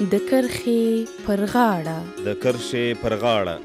د کرښې پر غاړه. د کرښې پر غاړه.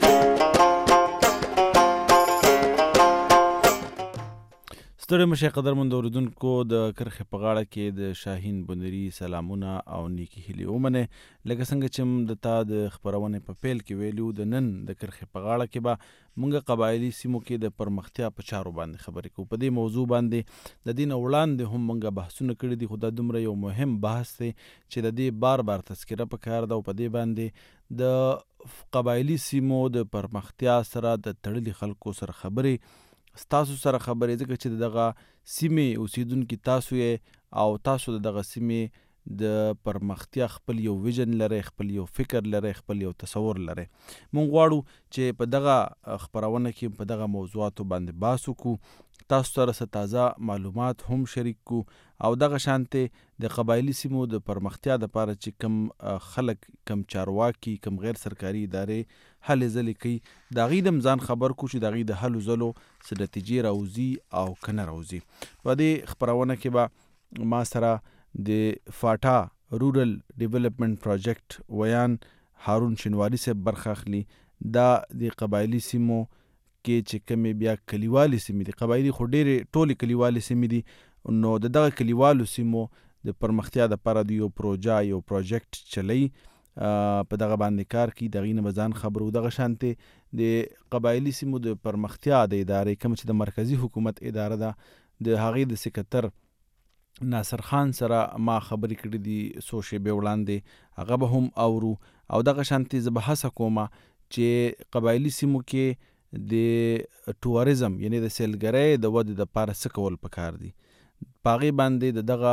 ستړي مشه قدرمند اوریدونکو، د کرښې په غاړه کې د شاهین بنيري سلامونه او نیکی هیلې ومنه. لکه څنګه چې د تا د خبرونې په پیل کې ویلو، د نن د کرښې په غاړه کې به مونږ قبایلی سیمو کې د پرمختیا په چارو باندې خبرې کوو. په دې موضوع باندې د دې نه وړاندې هم مونږ بحثونه کړي دي، خو دا دومره یو مهم بحث دی چې د دې بار بار تذکره پکار ده، او په دې باندې د قبایلی سیمو د پرمختیا سره د تړلي خلکو سره خبرې ستاسو سره خبرې، ځکه چې دغه سیمې اوسیدونکي تاسو یې او تاسو دغه سیمې د پرمختیا خپل یو ویژن لري، خپل یو فکر لري، خپل یو تصور لري. مونږ غواړو چې په دغه خبرونه کې په دغه موضوعاتو باندې بحث وکړو، تاسو سره څه تازه معلومات هم شریک کو، او دغه شانته د قبایلی سیمو د پرمختیا لپاره چې کم خلک، کم چارواکي، کم غیر سرکاري ادارې هلې ځلې کوي، د هغې د ځان خبر کو چې د هغې د هلو ځلو څه نتیجې راوځي او که نه راوځي. په دې خپرونه کې به ما سره د فاټا رورل ډیولپمنٹ پروجیکټ ویان هارون شینواری صاحب برخه اخلي. دا د قبایلی سیمو کې چې کمې بیا کلیوالي سیمې دي، قبایلی خو ډېرې ټولې کلیوالي سیمې دي، نو د دغه کلیوالو سیمو د پرمختیا دپاره د یو پروژه، یو پروجیکټ چلی، په دغه باندې کار کوي، د هغې نه به ځان خبرو. دغه شانتې د قبایلی سیمو د پرمختیا د ادارې کوم چې د مرکزي حکومت اداره ده، د هغې د سکتر ناصر خان سره ما خبرې کړې دي څو شېبې وړاندې، هغه به هم اورو. او دغه شانتې زه به هڅه کوم چې قبایلی سیمو کې د ټوریزم یعنی د سیلګرۍ د ودې دپاره څه کول پکار دي، په هغې باندې د دغه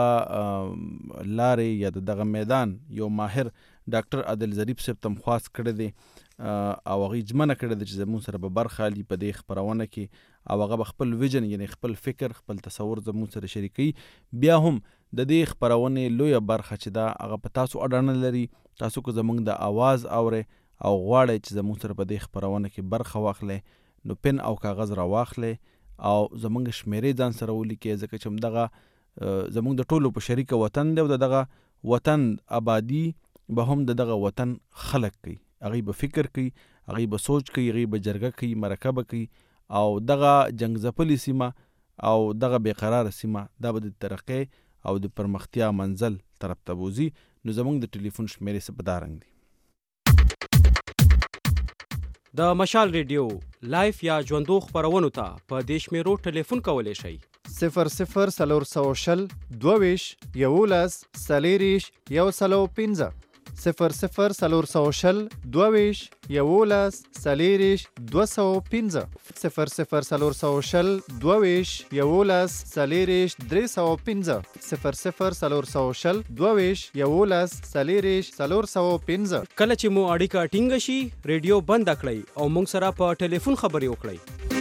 لارې یا د دغه میدان یو ماهر ډاکټر عادل ظریف صاحب ته خواست کړی دی، او هغې ژمنه کړې ده چې زموږ سره به برخه اخلي په دې خپرونه کې، او هغه به خپل ویژن یعنی خپل فکر، خپل تصور زموږ سره شریکوي. بیا هم د دې خپرونې لویه برخه چې ده هغه په تاسو اډانه لري. تاسو که زموږ د آواز اورئ او غواړئ چې زموږ سره په دې خپرونه کې برخه واخلئ، نو پن او کاغذ را واخلئ او زموږ شمیرې ځان سره ولیکئ، ځکه چې همدغه زموږ د ټولو په شریکه وطن دی، او د دغه وطن آبادي به هم د دغه وطن خلق کوي، هغې به فکر کوي، هغې به سوچ کوي، هغې به جرګه کوي، مرکه به کوي، او دغه جنگ ځپلې سیمه او دغه بېقراره سیمه دا به د ترقۍ او د پرمختیا منزل طرف ته بوځي. نو زموږ د ټلیفون شمیرې څه په دا رنګ دي: د مشال ریډیو لایف یا ژوندو خپرونو ته په دې شمیرو ټلیفون کولی شئ: 00 420 22 11 40 105 00 420 22 11 40 205 00 420 22 11 40 305 00 420 22 11 40 405. کله چې مو اړیکه ټینګه شي، ریډیو بند کړئ او موږ سره په ټلیفون خبرې وکړئ.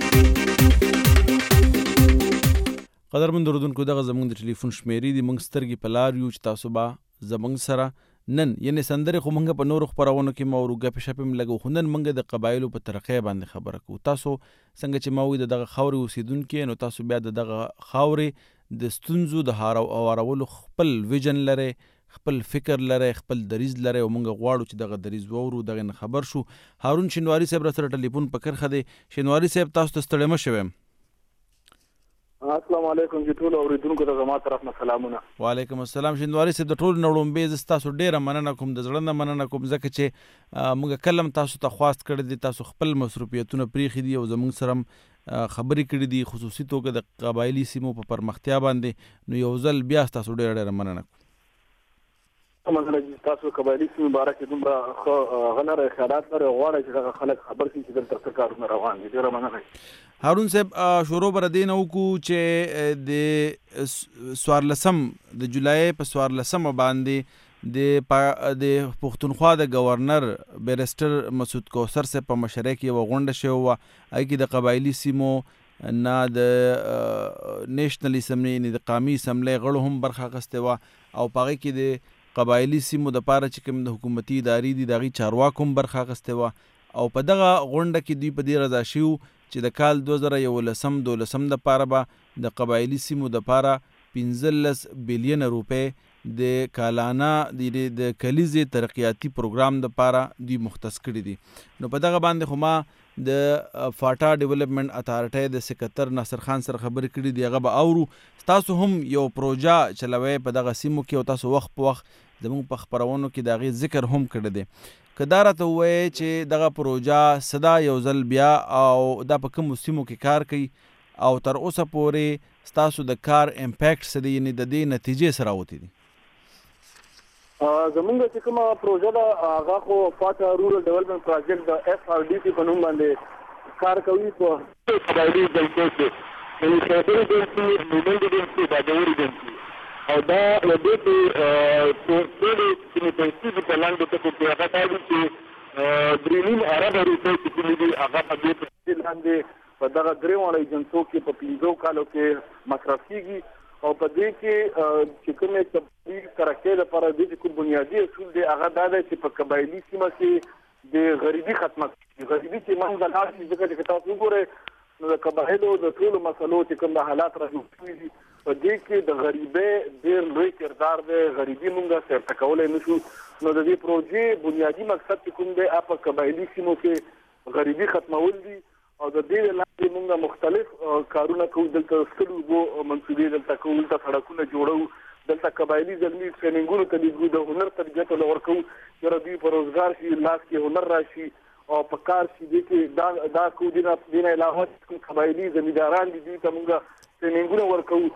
قدرمند اوریدونکو، دغه زموږ د ټلیفون شمیرې دي. موږ سترګې په لار یو چې تاسو به زموږ سره نن یعنی سندرې خو موږ په نورو خپرونو کې ما ورو ګپې شپې هم لګو، خو نن موږ د قبایلو په ترقۍ باندې خبره کوو. تاسو څنګه چې ما وایي د دغه خاورې اوسیدونکي، نو تاسو بیا د دغه خاورې د ستونزو د هوارولو خپل ویژن لرئ، خپل فکر لرئ، خپل دریځ لرئ، او موږ غواړو چې دغه دریځ واورو، دغه نه خبر شو. هارون شینواری صاحب را سره ټلیفون په کرښه دی. شینواری صاحب، تاسو ته ستړی مه شوی یم. السلام علیکم جی ټول اوریدونکو ته زما طرف نه سلامونه. وعلیکم السلام. شینواری صاحب، د ټولو نه وړومبې زه ستاسو ډېره مننه کوم، د زړه نه مننه کوم، ځکه چې موږ کله هم تاسو ته خواست کړی دی، تاسو خپل مصروفیتونه پرېښي دي او زموږ سره هم خبرې کړي دي، خصوصي توګه د قبایلي سیمو په پرمختیا باندې. نو یو ځل بیا ستاسو ډېره مننه کوم. مثلا تاسو قبایلي سیمو باره کې دومره ښه غلره خیالات لرئ، غواړئ چې دغه خلک خبر کړي چې دلته څه کارونه روان دي. ډېره مننه. هارون صاحب، شروع به دې نه وکړو چې د 14 د جولای په 14 باندې د پښتونخوا د گورنر بیرسټر مسعود کوثر صاحب په مشرۍ کې یوه غونډه شوې وه. هغې کې د قبایلي سیمو نه د نیشنل اسمبلی یعنې د قومي اسمبلی غړو هم برخه اخیستې وه، او په هغې کې د قبایلي سیمو دپاره چې کوم د حکومتي ادارې دي د هغې چارواکو هم برخه اخیستې وه. او په دغه غونډه کې دوی په دې رضا شوي چې د کال 2011-12 دپاره به د قبایلي سیمو دپاره 15 بلیونه روپۍ د کالانه د کلیزې ترقیاتي پروګرام دپاره دوی مختص کړي دي. نو په دغه باندې خو ما د فاټا ډیولپمنٹ اتارټۍ د سکتر ناصر خان سره خبرې کړي دي، هغه به اورو. تاسو هم یو پروژه چلوئ په دغه سیمو کې او تاسو وخت په وخت زموږ په خپرونو کې د هغې ذکر هم کړی دی. که دا راته ووایې چې دغه پروژه صدا یو ځل بیا او دا په کومو سیمو کې کار کوي او تر اوسه پورې ستاسو د کار امپیکټ څه دی، یعنې د دې نتیجې څه راوتې دي؟ زمونږ چې کومه پروژه ده هغه خو فاټا رورل ډیولپمنټ پروجیکټ د FRDC په نوم باندې کار کوي په قبایلي ځمکو کې، یعنې خیبر ایجنسي، مومند ایجنسي، باجوړ ایجنسي، او دا له دې کې ټولې کومې پیسې دي په لاندې ټکو کې هغه دا دي چې 3 اربه روپۍ چې کومې دي هغه په دې پیسې لاندې په دغه درې واړه ایجنسو کې په 15 کالو کې مصرف کېږي. او په دې کې چې کومې تبدیل ترقۍ لپاره د کوم بنیادي اصول دی هغه دا دی چې په قبایلي سیمه کې د غریبي ختمه کړي. غریبي چې منځ لاړ شي، ځکه چې تاسو وګورئ نو د قبایلو د ټولو مسلو چې کوم د حالات راجوړ شوي دي په دې کې د غریبۍ ډېر لوی کردار دی. غریبي موږ سرته کولی نه شو. نو د دې پروژې بنیادي مقصد چې کوم دی په قبایلي سیمو کې غریبي ختمول دي او د دې لاندې موږ مختلف کارونه کوو. دلته سکلو اوبو منصوبې دلته کوو، دلته سړکونه جوړوو، دلته قبایلي زلمي ټریننګونو ته لیږو، د هنر تربیت له ورکوو چې دوی په روزګار شي، لاس کې هنر راشي او په کار شي. دې کې دا کوو. دې نه علاوه کوم قبایلي زمینداران دي دوی ته موږ ټریننګونه ورکوو.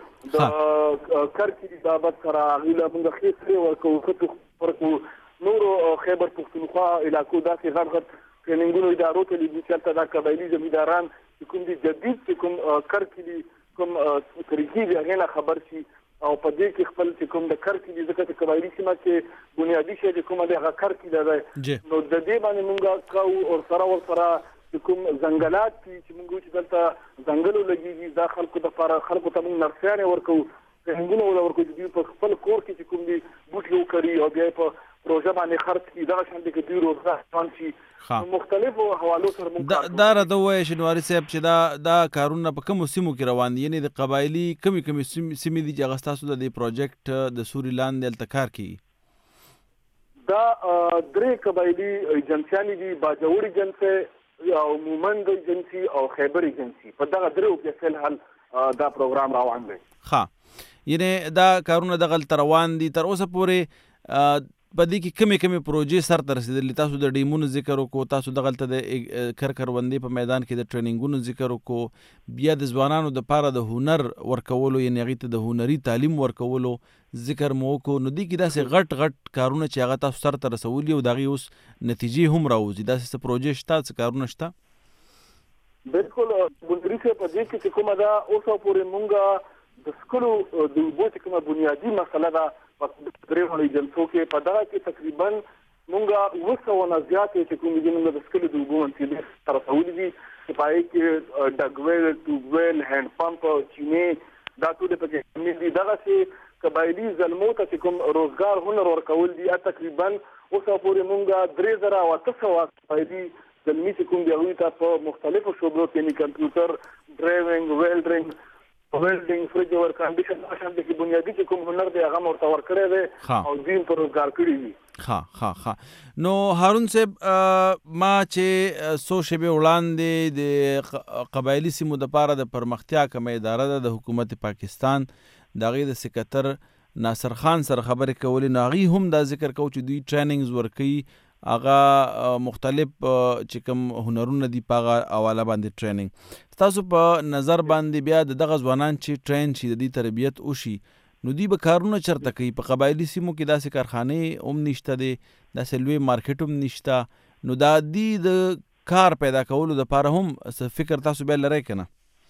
د کرکلي بابت سره هغوی له موږ ښې سرې ورکوو، ښه ورکوو. نورو خیبر پښتونخوا علاقو داسې غټ غټ ټریننګونو ادارو ته لیږي چې هلته دا قبایلي زمینداران چې کوم دي جدید چې کوم کرکلي کوم طریقې دي هغې نه خبر شي او په دې کې خپل چې کوم د کرکلي، ځکه چې قبایلي سیمه کې بنیادي شی چې کومه دی هغه کرکله دی. نو د دې باندې موږ کوو او ورسره چې کوم ځنګلات دي چې موږ چې دلته ځنګلو لګېږي دا خلکو ته موږ نرسیانې ورکوو، ټریننګونه ورکوو چې دوی په خپل کور کې چې کوم دي بوټي وکري او بیا په پروژه باندې خرڅ کړي. دغه شان دي چې دوی روزګار ځوان شي. مختلفو حوالو سره موږ دا راته ووایه شینواري صاحب چې دا کارونه په کومو سیمو کې روان دي، یعنې د قبایلي کومې سیمې دي چې هغه ستاسو د دې پروجیکټ د سوري لاندې هلته کار کوي؟ دا 3 قبایلي ایجنسیانې دي، باجوړ ایجنسي او مومند ایجنسي او خیبر ایجنسي. په دغه 3 کې فی الحال دا پروګرام روان دی. یعنې دا کارونه دغلته روان دي. تر اوسه پورې په دې کې کومې پروژې سر ته رسېدلي؟ تاسو د ډیمونو ذکر وکړو، تاسو دغلته د کروندې په میدان کې د ټریننګونو ذکر وکړو، بیا د ځوانانو دپاره د هنر ورکولو، یعنې هغې ته د هنري تعلیم ورکولو ذکر مو وکړو. نو دې کې داسې غټ کارونه چې هغه تاسو سر ته رسولي او د هغې اوس نتیجې هم راوځي، داسې څه پروژې شته، څه کارونه شته؟ بالکل ګلدري صاحب، په دې کې چې کومه ده اوسه پورې مونږ د سکلو د اوبو چې کومه بنیادي مسله ده په 3 ایجنسو کې، په دغه کې تقریبا مونږ 200 نه زیاتې چې کومې دي مونږ د سکلو د اوبو منصوبې سره رسولي دي چې په هغې کې ډګویل، ټوبویل، هینډ پمپ، چینې دا ټولې پکې شامل دي. دغسې قبایلي زلمو ته چې کوم روزګار هنر ورکول دي تقریبا اوسه پورې مونږ 3800 قبایلي زلمي چې کوم دي هغوی ته په مختلفو شعبو کې یعنې کمپیوټر، ډرایوینګ، ویلډینګ، ویلډینګ، فرج اور کنډیشن، دا شان دي چې بنیادي چې کوم هنر دی هغه ورته ورکړی دی او دوی په روزګار کړي دي. نو هارون صاحب، ما چې څو شېبې وړاندې د قبایلي سیمو دپاره د پرمختیا کومه اداره ده د حکومت پاکستان، د هغې د سکتر ناصر خان سره خبرې کولې، نو هغوی هم دا ذکر کوو چې دوی ټریننګز ورکوي، هغه مختلف چې کوم هنرونه دي په هغه حواله باندې ټریننګ. ستاسو په نظر باندې بیا د دغه ځوانان چې ټرین شي، د دې تربیت وشي، نو دوی به کارونه چېرته کوي؟ په قبایلي سیمو کې داسې کارخانې هم نشته دی، داسې لوی مارکیټ هم نشته. نو دا د کار پیدا کولو دپاره هم څه فکر تاسو بیا لرئ که نه؟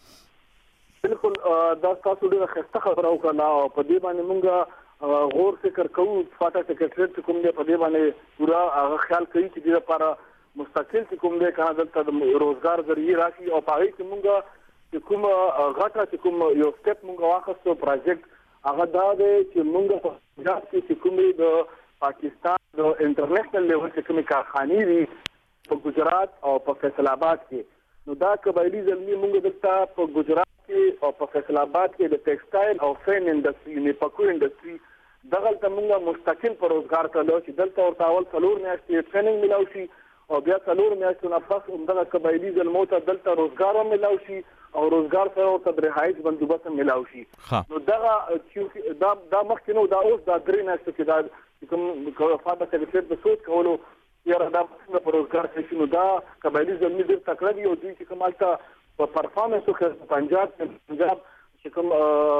بالکل، دا تاسو ډېره ښایسته خبره وکړله او په دې باندې مونږ غور فکر کوو. فاټا سیکرټریټ چې کوم دی په دې باندې پوره هغه خیال کوي چې دې لپاره مستقل چې کوم دی که نه دلته د روزګار ذریعې راشي او په هغې کې مونږ چې کوم غټه چې کوم یو سټپ مونږ واخیستو پروجیکټ هغه دا دی چې مونږ په پنجاب کې چې کومې د پاکستان د انټرنیشنل لیول چې کومې کارخانې دي په ګجرات او په فیصل آباد کې، نو دا قبایلي زلمي مونږ دلته په ګجرات کې او په فیصل آباد کې د ټیکسټایل او فین انډسټري، یعنې پکو انډسټري دغلته موږ مستقل پر روزګار کولو چې دلته ورته اول 4 میاشتې ټریننګ ملاو شي او بیا 4 میاشتو نه پس همدغه قبایلي زلمو ته دلته روزګار هم ملاو شي او روزګار سره ورته د رهایش بندوبست هم ملاو شي. نو دغه دا مخکې نو دا اوس دا 3 میاشتو کې دا کوم فاده سکرټریټ د سوچ کولو یاره دا څنګه په روزګار کې شي. نو دا قبایلي زلمي ډېر تکړه دي او دوی چې کوم هلته په پرفارمنس وکړي پنجاب چې کوم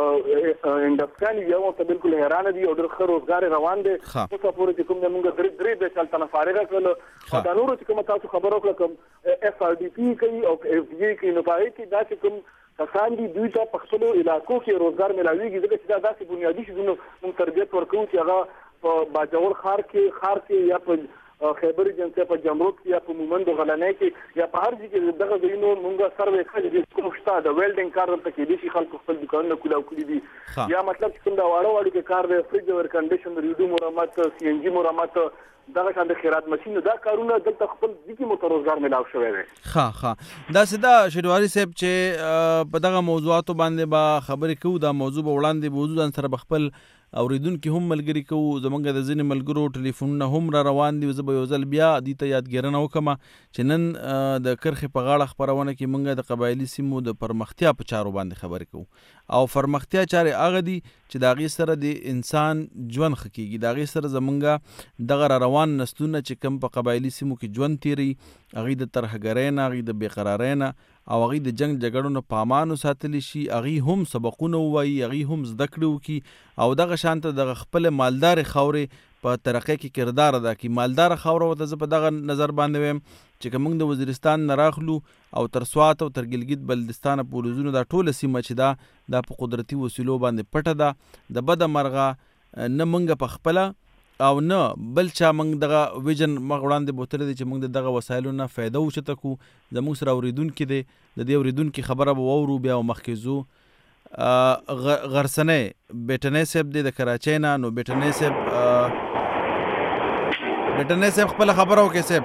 انډسټریال یو ته بالکل حیران دي او ډېر ښه روزګار روان دي. اوس پورې چې کوم موږ درې به چلته نه فارغه کړل دا نور چې کوم تاسو خبر وکړه کوم FRDP کوي او FDA کوي نو پای کې دا چې کوم کسان دي دوی ته په خپلو علاقو کې روزګار ملاويږي ځکه چې دا داسې بنیادي شیزونو موږ تربیت ورکوو چې هغه په باجوړ ښار کې یا په خیبر ایجنسی په جمرود کې یا په مومند غلنۍ کې یا په هر ځای کې دغه ځایونو موږ سروې کړی دي کوم شته د ویلډینګ کار ورته کې دي خلکو خپل دکانونه کولاو کړي دي یا مطلب چې کوم دا واړو کې کار دی فریج اور کنډیشن ریډو مرمت CNG مرمت دغه شان د خیرات ماشين دا کارونه دلته خپل ځکه متروزګار ملاو شوی دی. دا سدا شډواري صاحب چې په دغه موضوعاتو باندې با خبرې کوو دا موضوع به وړاندې موضوع سره بخپل اوریدونکو هم ملګری کوو زمونږ د ځینې ملګرو ټلیفونونه هم را روان دي زه به یو ځل بیا دې ته یادګیرنه وکړم چې نن د کرښې په غاړه خپرونه کې موږ د قبایلي سیمو د پرمختیا په چارو باندې خبرې کوو او پرمختیا چارې هغه دي چې د هغې سره د انسان ژوند ښه کېږي د هغې سره زمونږ دغه را روان نسلونه چې کوم په قبایلي سیمو کې ژوند تیروي هغې د ترهګرۍ نه هغې د بېقرارۍ نه او هغې د جنگ جګړو نه په امانو ساتلی شي هغې هم سبقونه ووایي هغې هم زده کړې وکړي او دغه شان ته دغه خپلې مالدارې خاورې په ترقۍ کې کردار ادا کړي. مالداره خاوره ورته زه په دغه نظر باندې ویم چې که موږ د وزیرستان نه راخلو او تر سوات او تر ګلګت بلتستان پورې ځو دا ټوله سیمه چې دا په قدرتي وسیلو باندې پټه ده د بده مرغه نه موږ په خپله او نه بل چا موږ دغه ویژن مخ وړاندې بوتلی دی چې موږ د دغه وسایلو نه فایده اوچته کړو. زموږ سره اورېدونکي دی د دې اورېدونکي خبره به واورو بیا مخکې ځو. غرسنۍ بیټنۍ صاحب دی د کراچۍ نه. نو بیټنۍ صاحب خپله خبره وکړئ صاحب.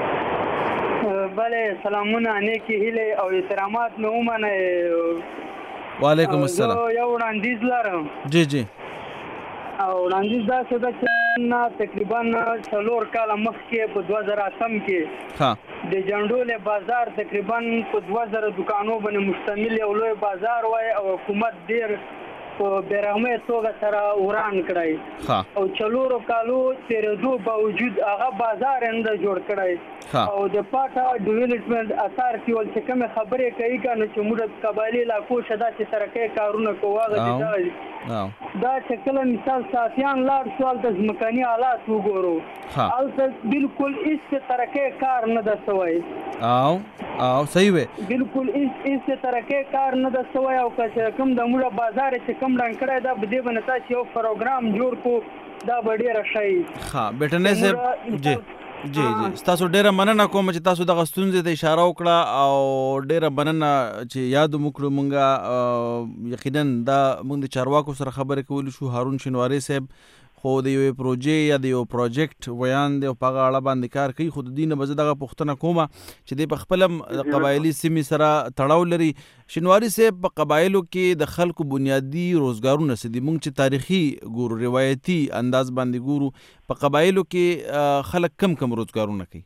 بله سلامونه نیکې هیلې او احترامات مې ومنئ. وعلیکم السلام. زه یو وړاندیز لرم. جی او وړاندیز داسې ده چې نه تقریبا 4 کاله مخکې په 2008 کې د جنډولې بازار تقریبا په 2000 دکانو باندې مشتمل یو لوی بازار وای او حکومت ډیر په بیرغمه توګه سره وران کړی او 4 کالو تیرېدو باوجود هغه بازار انده جوړ کړی او د پاټا ډیولپمنٹ اتارټي ول چې کوم خبرې کوي کنه چې موږ قبایلی علاقو شدا چې ترقی کارونه کوو دا چې کله مثال صافیان لار سوال د ځمکني حالات وګورو البته بالکل هیڅ ترقی کار نه ده سوی او صحیح وي بالکل هیڅ ترقی کار نه ده سوی او که کوم د موږ بازار چې کوم ډنګ کړی دا به دې باندې تاسو یو پروګرام جوړ کو دا به ډېره ښه بیټنۍ صاحب جی تاسو ډیره مننه کوم چې تاسو دغه ستونزې ته اشاره وکړه او ډیره مننه چې یاد مو کړو مونږه یقینا دا مونږ د چارواکو سره خبرې کولی شو. هارون شینواری صاحب خو د یو پروژې یا د یو پروجیکټ ویان دی او په هغه اړه باندې کار کوي خو د دې نه به زه دغه پوښتنه کومه چې دی په خپله د قبایلي سیمې سره تړاو لري. شینواري صاحب په قبایلو کې د خلکو بنیادي روزګارونه څه دي؟ موږ چې تاریخي ګورو روایتي انداز باندې ګورو په قبایلو کې خلک کم روزګارونه کوي؟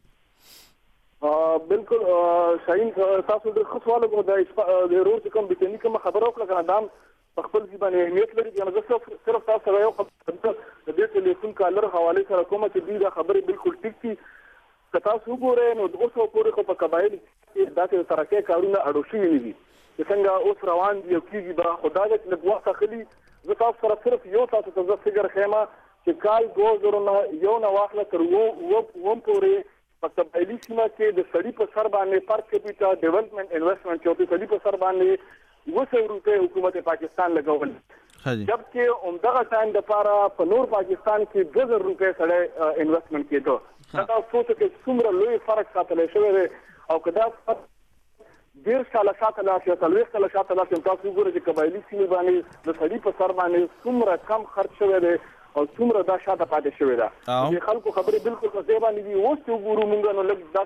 بالکل شاهین تاسو د ښه سوال وکړو د روز کوم بیټنۍ کوم خبره وکړه کنه دا په خپل ځبانه اهمیت لري چې زه صرف تاسو سره یو خبره د دې ټلیفون کالر حواله سره کوم چې دې دا خبره بالکل ټیک دي که تاسو وګورئ نو د اوسو پورې خو په قبایل کې داسې ترقی کارونه اړو شوي نه دي چې څنګه اوس روان دي او کېږي به خو دا چې لږ وخت اخلي. زه تاسو سره صرف یو تاسو ته زه فکر ښیم چې کال 2001 نه واخله تر اووم پورې په قبایلي سیمه کې د سړي په سر باندې پر کیپیټا ډیولپمنٹ انویسټمنټ چې په سړي په سر باندې 200 روپے حکومت پاکستان لګول جبکې عمدغه ټایم د پاره په نور پاکستان کې 2000 روپے سره انویسټمنټ کېدو. دا سوچ کې څومره لوی فرق ساتل شوی دی او کدا ډیر ساله ساتل شي تلويخ ساله ساتل شي تاسو وګورئ چې قبایلی سیمې باندې د سړي په سر باندې څومره کم خرچ شوی دی او څومره دا شاته پاتې شوی دی. چې خلکو خبرې بالکل په ځای باندې دي اوس وګورو موږ نو لږ داسې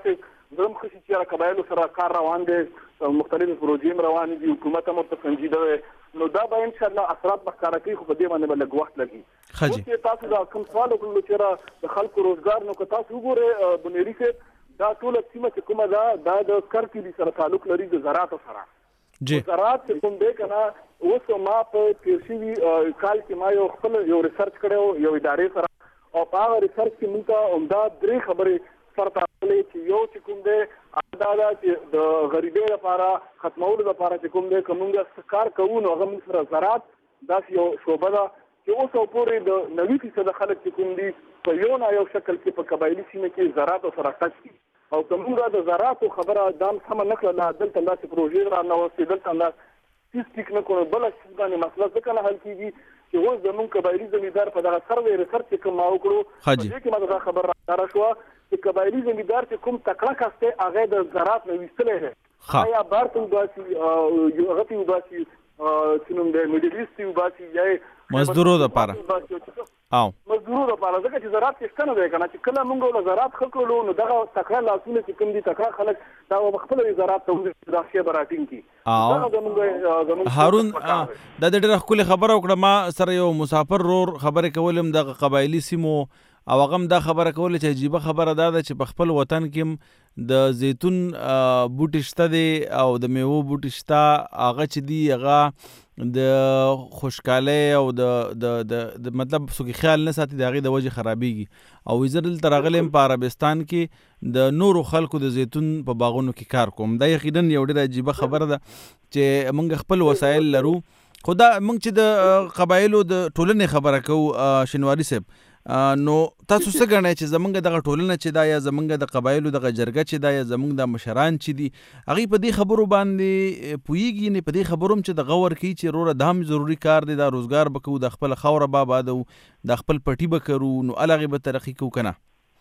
زم خشي چې قبایلو سره کار روان دي مختلف پروژې روان دي حکومت هم ورته سنجیده نو دا به ان شاء الله اثرات بخاره کوي خو په دې باندې بل وخت لګي خجي تاسو دا کوم سوال وکړو چې د خلکو روزګار نو که تاسو وګوره بنيري کې دا ټول سیمه چې کومه دا د کرکې سره تعلق لري د زراعت سره جی زراعت کوم دی کنه اوس ما په تیرشي کال کې ما یو ریسرچ کړو یو ادارې سره او په هغه ریسرچ کې موږ عمده درې خبرې سره تړلې چې یو چې کوم دی دا چې د غریبۍ لپاره ختمولو لپاره چې کوم دی کومه کار کوو نو هغه موږ سره زراعت دا یو شوبه ده چې اوس پورې د 90% خلک چې کوم دي په یو نه یو شکل کې په قبایلی سیمه کې زراعت سره ټچ دي او کومه د زراعت خبره دام سم نه کړل دلته داسې پروژې را نه وسې دلته انداز سیستیک نه کول بل څه باندې مسله ځکه نه حل کیږي چې اوس زمون قبایلی زمیندار په دغه سروې ریسرچ کې ما وکړو چې کې ما دا خبر را شو چې قبایلی زمیندار چې کوم تکړه کاسته هغه د زراعت نه وستلې یا بارته وباسي یو هغه وباسي چې نوم د میډلیست وباسي یا مزدورو د پاره او مزدورو د پاره ځکه چې زراعت څه نه دی کنه چې کله موږ له زراعت خلکو نو دغه تکړه لاسونه چې کوم دي تکړه خلک دا خپل زراعت ته د شی براتین کی هارون دا ډېر خپل خبره وکړه ما سره یو مسافر رور خبره کولم د قبایلی سیمو او هغه دا خبره کوله چې عجیبه خبره ده چې په خپل وطن کې د زیتون بوټي شته دي او د میوه بوټي شته هغه چې دی هغه د خوشکاله او د مطلب سو کې خیال نه ساتي د هغه د وجه خرابېږي او وزرل ترغلم په عربستان کې د نورو خلکو د زیتون په باغونو کې کار کوم دا یقینا یو ډېر عجیبه خبره ده چې موږ خپل وسایل لرو خدا موږ چې د قبایلو د ټولنې خبره کوو شنواری صاحب نو تاسو څه غواړئ چې زمونږ دغه ټولنه چې دا یا زمونږ د قبایلو دغه جرګه چې دا یا زمونږ د مشران چې دي هغه په دې خبرو باندې پویږي نه په دې خبرو چې د غور کی چې روره د هم ضروری کار دی دا روزګار بکو د خپل خوره بابا د خپل پټي بکرو نو الګ به ترقی کو کنه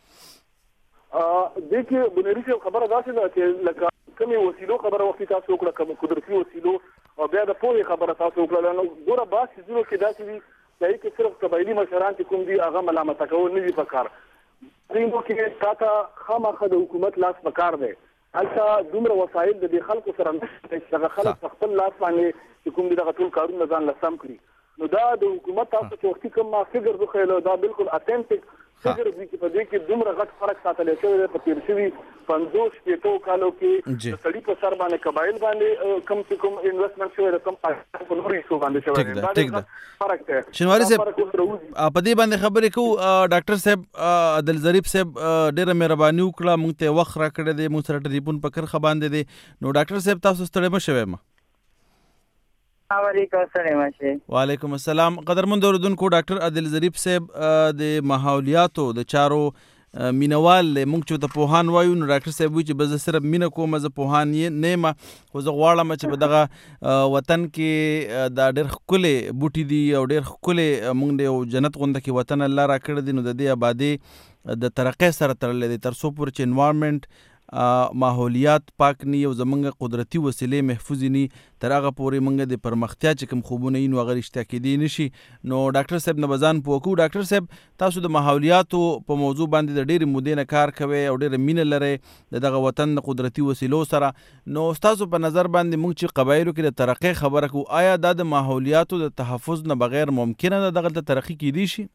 دغه بنري خبره دا چې لکه کومي وسیلو خبره وختي تاسو وکړه کوم قدرتي وسیلو او بیا د پوهې خبره تاسو وکړه نو ګوره باس زیرو کې داسې وي چې کې صرف قبایلی مشران چې کوم دي هغه ملامت کوي نه دي پکار دینو کې تاته خامخه د حکومت لاس پکار دی البته دومره وسایل د خلکو سره نشته چې خلک خپل لاس باندې چې کوم دي دغه ټول کارونه ځان لسم کړي نو دا د حکومت تاسو چې وختي کوم ما فګر وخیلو دا بالکل اتنټیک فګر دی چې په دې کې دومره غټ فرق ساتل شوی په تیر شوی 50 کالو کې سړي په سر باندې قبایل باندې کم سے کم انویسټمنٹ شوی رقم په نوري شو باندې شوی دا فرق دی شنواری صاحب په دې باندې خبرې کو ډاکټر صاحب عادل ظریف صاحب ډېر مهرباني وکړه مونږ ته وخت را کړی دی مونږ سره ټلیفون پکړ خ باندې دی نو ډاکټر صاحب تاسو ستړي مشوي ما وعلیکم السلام قدرمن اوردونکو ډاکټر عادل ظریف صاحب د ماحولیاتو د چارو مینوال مونږ چې ته پوهان وایو نو ډاکټر صاحب وی چې بز صرف مینه کوم ز پوهان نه ما خو زه غواړم چې په دغه وطن کې دا ډېر خپل بوټي دي او ډېر خپل مونږ د جنت غونډه کې وطن الله را کړی دی نو د دې آبادی د ترقې سره تړلې دي تر څو پورې چې انوایرنمنت ماحولیات پاک نی او زمونږ قدرتي وسیلې محفوظ نی تر هغه پورې مونږ د پرمختیا چې کوم خوبونه نو هغه رښتیا کېدی نشي نو ډاکټر صاحب نه بزان پوکو ډاکټر صاحب تاسو د ماحولیاتو په موضوع باندې د ډېر مودې نه کار کوي او ډېر مینه لري دغه وطن قدرتي وسیلو سره نو تاسو په نظر باندې مونږ چې قبایلو کې د ترقې خبره کو آیا د ماحولیاتو د تحفظ نه بغیر ممکنه ده دغه ترقی کېدی شي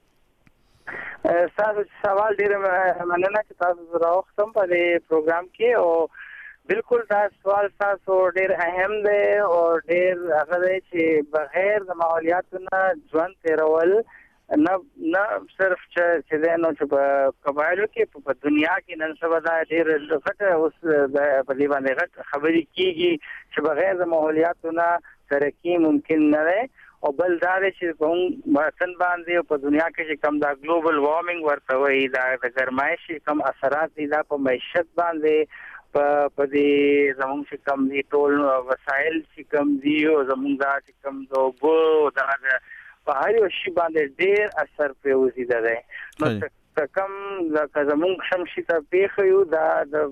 تاسو سوال ډیر مننه چې تاسو راوختم په دې پروګرام کې او بالکل دا سوال تاسو ډیر اهم دی او ډیر هغه دی چې بغیر د ماحولیاتو نه ژوند تیرول نه صرف چې دنو چې په قبایلو کې په دنیا کې نن سبا دا ډیر غټه اوس په دې باندې غټ خبرې کیږي چې بغیر د ماحولیاتو نه ترقی ممکن نه دی او بل دا چې په وطن باندې په دنیا کې چې کم دا ګلوبل وارمنګ ورته وایي دا د ګرمایش کم اثرات دي دا په معیشت باندې په دې زموږ چې کم دي ټول وسایل چې کم دي او زموږ دا چې کم دوبو دا په هر یو شی باندې ډېر اثر پروزي ده نو کم زموږ شمشي ته پیښیو دا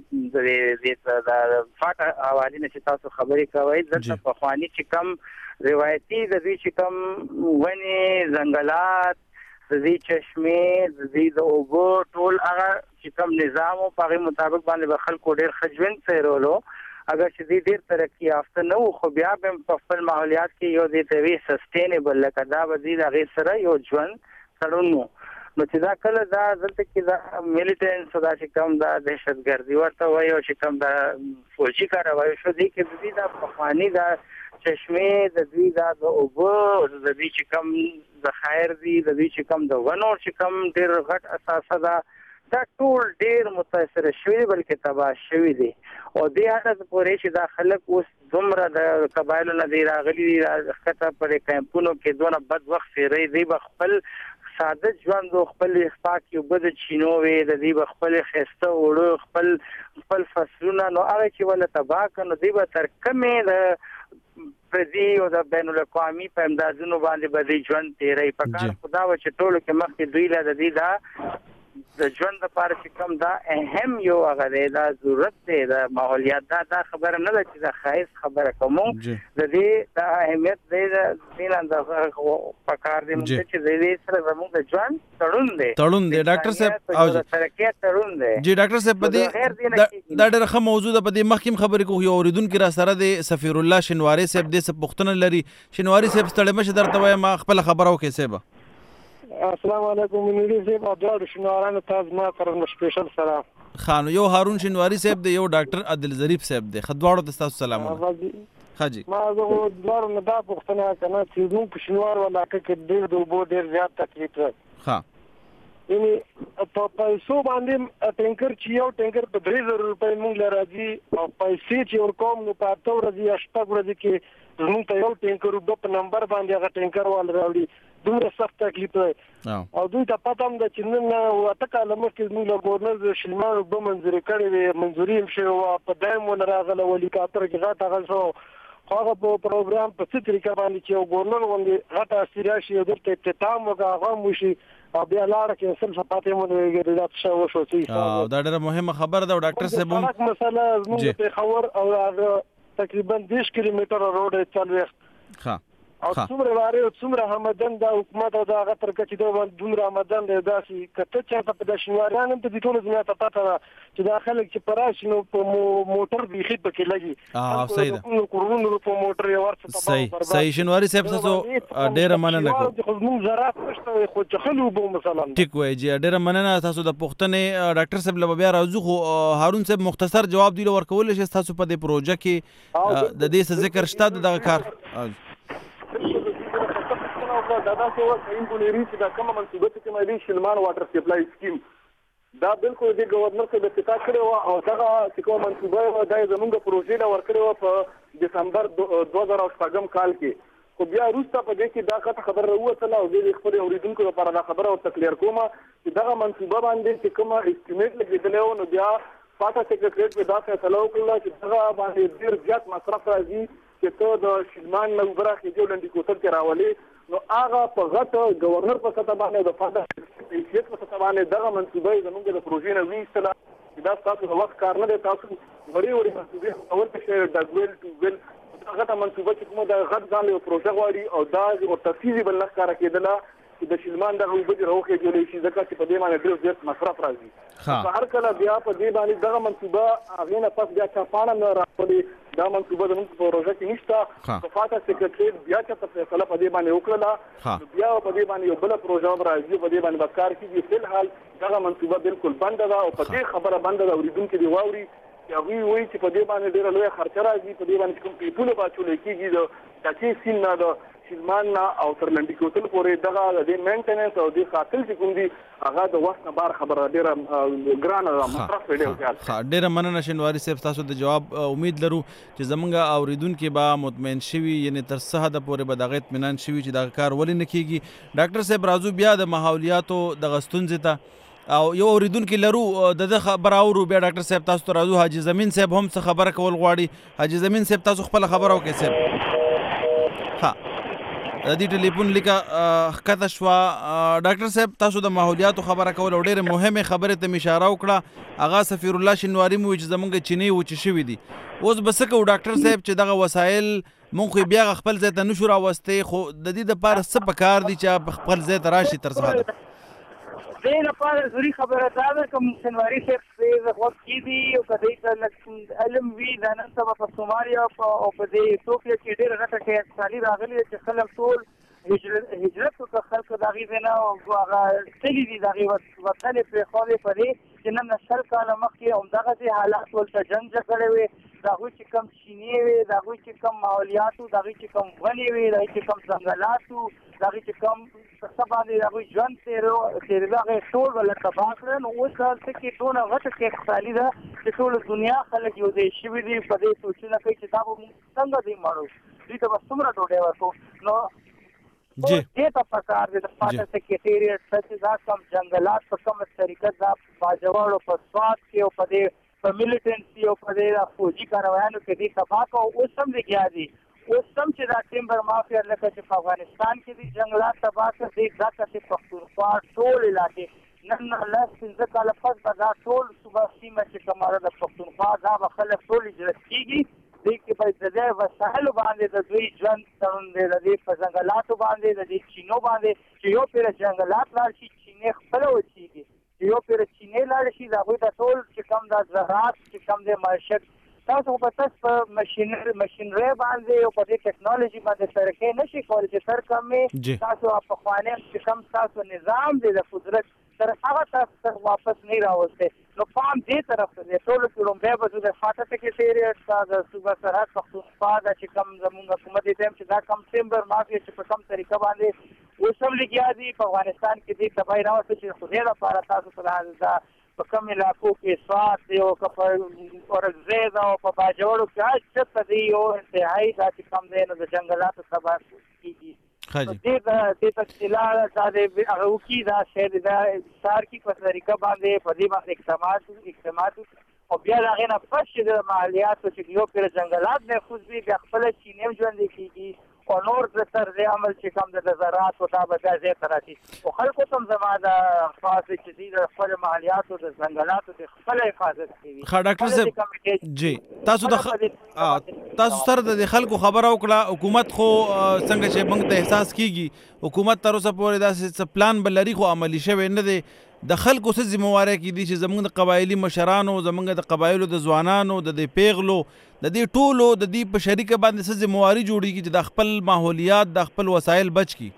د فاټ حوالی نه چې تاسو خبرې کوئ دلته پخواني چې کم روایتي د دوی چې کم ونې ځنګلات د دې چشمې د دې د اوبو ټول هغه چې کوم نظام او په مطابق باندې به خلکو ډېر ښه ژوند تېرولو. اگر چې دې ډېر ترقي یافته نه وو خو بیا به په خپل ماحولیات کې یو دې ته وي سسټینیبل لکه دا به دې د هغې سره یو ژوند تړون وو. نو چې دا کله دا دلته کې دا میلیټنټس دا چې کوم دا دهشتګردي ورته وایي او چې کوم دا فوجي کاروایي شو دې کې د دې دا پخواني دا چشمې د دوی دا د اوبو د دې چې کوم د خیر دي د دې چې کوم د ونو چې کوم ډېر غټ اساسه دا ټول ډېر متاثره شوي بلکې تباه شوي دي. او دې حالت پورې چې دا خلک اوس دومره د قبایلو نه دی راغلي دي ښکته پرې کیمپونو کې دونه بد وخت تېروي. دی به خپل ساده ژوند او خپل پاکې اوبه د چینو وي د دې به خپلې ښایسته اوړه خپل فصلونه نو هغه چې ولې تباه کړه نو دوی به تر کومې د پردي او د بین الاقوامي په امدادونو باندې به دوی ژوند تېروي. په کار خو دا وه چې ټولو کې مخکې دوی له د دې دا د ژوند لپاره چې کوم دا اهم یو هغه دی دا ضرورت دی د ماحولیات دا خبره نه ده چې دا ښایست خبره کوو د دې دا اهمیت دی د دې نه اندازه پکار دی موږ چې د دې سره زموږ د ژوند تړون دی ډاکټر صاحب او د ترقیات تړون دی. جی ډاکټر صاحب په دې دا ډېره ښه موضوع ده. په دې مخکې خبرې کوو یو اورېدونکي را سره دی سفیر الله شنواري صاحب دې څه پوښتنه لري. شنواري صاحب ستړی مه شه درته وایم ما خپله خبره وکړې صاحب. السلام علیکم منیری صاحب او دواړو شنوارانو ته زما طرف نه سپیشل سلام. خانو یو هارون شنواري صاحب دی یو ډاکټر عادل ظریف صاحب دی دواړو ته ستاسو سلامونه. ښه جی ما زه دواړو نه دا پوښتنه کنه چې موږ په شنوار علاقه کې ډېر د اوبو ډېر زیات تکلیف دی. ښه یعنی په پیسو باندې ټینکر چې یو ټینکر په 3000 روپۍ موږ له راځي او پیسې چې ورکوم نو په 8 ورځې یا 6 ورځې کې زموږ ته یو ټینکر اوبه په نمبر باندې هغه ټینکر وال راوړي. دومره سخت تکلیف دی او دوی ته پته هم ده چې نن اته کاله مخکې زموږ له ګورنر د شلمان اوبه منظورې کړې وې منظوري هم شوې وه په دایم ونه راغله هلیکاپټر کې غټ هغه شو خو هغه په پروګرام په څه طریقه باندې چې یو ګورنر غوندې غټه اسي راشي او دلته افتتام وکړه هغه هم وشي او بیا لاړه کې صرف پاتې مونږ ویږي دا څه وشو چې دا ډېره مهمه خبره ده ډاکټر صاحب هم مسله زموږ په خبر او تقریبا 10 کیلومتر روډ چلوي. ښه او څومره واره او څومره همدن د حکومت او د هغه ترکه چې دا دومره همدن دی داسې کته چې په د شنوارانو ته د ټولو ځنه ته پته ده چې دا خلک چې پراش نو په موټر بيخي پکې لګي. صحیح ده کورونو په موټر یې ورڅ صحیح شنواري صاحب تاسو ډېره مننه کوم. خو موږ زراعت نشته خو چې خلو به مثلا ټیک وای جی ډېره مننه تاسو د پوښتنې ډاکټر صاحب له بیا راځو خو هارون صاحب مختصر جواب دی ورکول شي تاسو په دې پروژه کې د دې څه ذکر شته دغه کار دا څه وایي انګلیری چې دا کومه منصوبه چې مې دی شلمان واټر سپلای سکیم دا بالکل د گورنر څخه د اتفاق کړو او دا چې کومه منصوبه د زمونږ پروژې لا ورکړو په دسمبر 2018 کال کې. خو بیا روسته په دې کې دا کته خبر راوته او د خپل اوریدونکو لپاره دا خبره او تکلیف کوم چې دا منصوبه باندې چې کومه اسټیمیټ لګیدل نو بیا فاټا سیکریټریټ په داسې فیصله وکړه چې دا باندې ډیر زیات مصرف راځي چې ته د شلمان نو برخه جو لنډی کوتل کې راولي نو هغه په غټ گورنر په سطح باندې د فاټا سیکریټریټ په سطح باندې دا منصوبه زموږ د پروژې نه ویستله چې دا تاسو د وخت کار نه دی تاسو وړي منصوبه اول ته شي د ګول ټو ګول هغه منصوبه چې کومه د غټ ځان له پروژه غواړي او دا او تفصیلي بل نخاره کېدله چې د شلمان د اوبه راوخه جوړې شي ځکه چې په دې باندې ډېر زیات مصرف راځي. په هر کله بیا په دې باندې دغه منصوبه هغه نه پس بیا چاپانه نه راځي دا منصوبه زموږ په پروژه کې نشته. په فاټا سیکریټریټ بیا چې فیصله په دې باندې وکړه بیا په دې باندې یو بل پروژه راځي په دې باندې کار کیږي. فل حال دغه منصوبه بالکل بند ده او په دې خبره بند ده اوریدونکو دی واوري چې هغه وایي چې په دې باندې ډېر لوی خرچه راځي په دې باندې کوم پیپونه باچول کیږي د تاسې سین نه د شلمان او تر لنډی کوتل پورې دغه د مینټیننس او د خاطر چې کوم دي هغه د وخت نه بار خبره ډېره ګرانه مصرف ډېر زیات. ډېره مننه شنواري صاحب تاسو د جواب امید لرو چې زمونږ اوریدونکو به مطمئن شوي یعنی تر څه حده پورې به دغه اطمینان شوي چې دغه کار ولې نه کیږي. ډاکټر صاحب راځو بیا د ماحولیاتو د غستونځ ته او یو اوریدونکو لرو د خبر اورو بیا ډاکټر صاحب تاسو ته راځو. حاجی زمین صاحب هم څه خبره کول غواړي. حاجی زمین صاحب تاسو خپل خبره وکړئ صاحب. ها د دې ټلیفون لیکه ښکته شوه. ډاکټر صاحب تاسو د ماحولیاتو خبره کول او ډېرې مهمې خبرې ته مې اشاره وکړه. هغه سفیر الله شنواري مو چې زمونږ چینې وچې شوي دي اوس به څه کوو ډاکټر صاحب چې دغه وسایل مونږ خو بیا خپل ځای ته نشو راوستی، خو د دې دپاره څه پکار دي چې خپل ځای ته راشي تر څه حده؟ دې لپاره ضروري خبره دا ده که محسنواري صاحب پرې غوږ کېږي او که دوی ته علم وي دا نن سبا په سومالیا او په دې ایتوپیا کې ډېره غټه کیسالي راغلې ده چې خلک ټول هجرت وکړه، خلکو د هغې ځای نه هغه تللي دي، د هغې وطن یې پرېښودی په دې چې نن 100 کاله مخکې همدغسې حالات ولته جنګ جګړې وې، د هغوی چې کوم چینې وې، د هغوی چې کوم ماحولیات وو، د هغوی چې کوم ونې وې، د هغوی چې کوم ځنګلات وو، د هغوی چې کوم څه باندې د هغوی ژوند تېرېده هغه ټول به له تباه کړه. نو اوس هلته کې دونه غټه کیخسالي ده چې ټوله دنیا خلک یو ځای شوي دي، په دې سوچونه کوي چې دا به مونږ څنګه دوی مړو، دوی ته به څومره ډوډۍ ورکړو. نو دې ته پکار دی د پاټه سکریټریټ چې دا کم جنګلات په کومه طریقه دا باجوړو په سوات کې او په دې په میلیټنسي او په دې فوجي کاروایانو کې دې تباه کړو. اوس هم لګیا دي، اوس هم چې دا ټیمبر مافیا لکه چې په افغانستان کې دي جنګلات تباه کړ، دې دا چې پښتونخوا ټول علاقې نن 15 کاله پس به دا ټول صوبه سیمه چې کومه د پښتونخوا دا به خلک ټول هجرت کېږي. دې کې به د دې وسایلو باندې د دوی ژوند تړون دی، د دې په ځنګلاتو باندې، د دې چینو باندې چې یو پېره جنګلات لاړ شي چینې خپله وچېږي، چې یو پېره چینې لاړ شي د هغوی ته ټول چې کوم دا زراعت چې کوم دی معیشت تاسو په تاسو په ماشینري باندې او په دې ټیکنالوژي باندې ترقی نه شي کولی چې تر کومې تاسو پخوانی چې کوم تاسو نظام دی د قدرت تر هغه تاسو واپس نه راوستی. نو پام دې طرف ته دی، ټولو کې لومبی به د فاټه سکریټریټ د صوبه سرحد پښتونخوا دا چې کوم زمونږ حکومت دی چې دا کم ټیمبر مافیا چې په کوم طریقه باندې اوس هم لګیا دي په افغانستان کې دې تباهي راوسته چې خدای لپاره تاسو ته په کوم علاقو کې سوات دی او که په اورکزۍ ده او په باجوړو کې هر چېرته دی یو انتهایي دا چې کوم دی نو د جنګلاتو تباه کېږي. دې تفصیلا دا د هغه وکړي دا شی دی دا سار کې په طریقه باندې په دې باندې اقدامات او بیا د هغې نه پس چې د مالیاتو چې یو پېره جنګلات محفوظ وي بیا خپله چینې هم ژوندی کېږي او نور د طرز عمل چې کوم د زراعت او دا به دا ځای ته راشي او خلکو ته هم زما د خاص چې دوی د خپلو مالیاتو د ځنګلاتو د خپله حفاظت کوي. ښه ډاکټر صاحب جی تاسو سره د خلکو خبره وکړه، حکومت خو څنګه چې موږ ته احساس کیږي حکومت تر اوسه پورې داسې پلان بل لري خو عملي شوی نه دی. د خلکو څه ذمهواری کېدي چې زموږ د قبایلي مشرانو زموږ د قبایلو د ځوانانو د دې پیغلو د دې ټولو د دې په شریکه باندې څه ذمهواري جوړېږي چې د خپل ماحولیات د خپل وسایل بچ کړي؟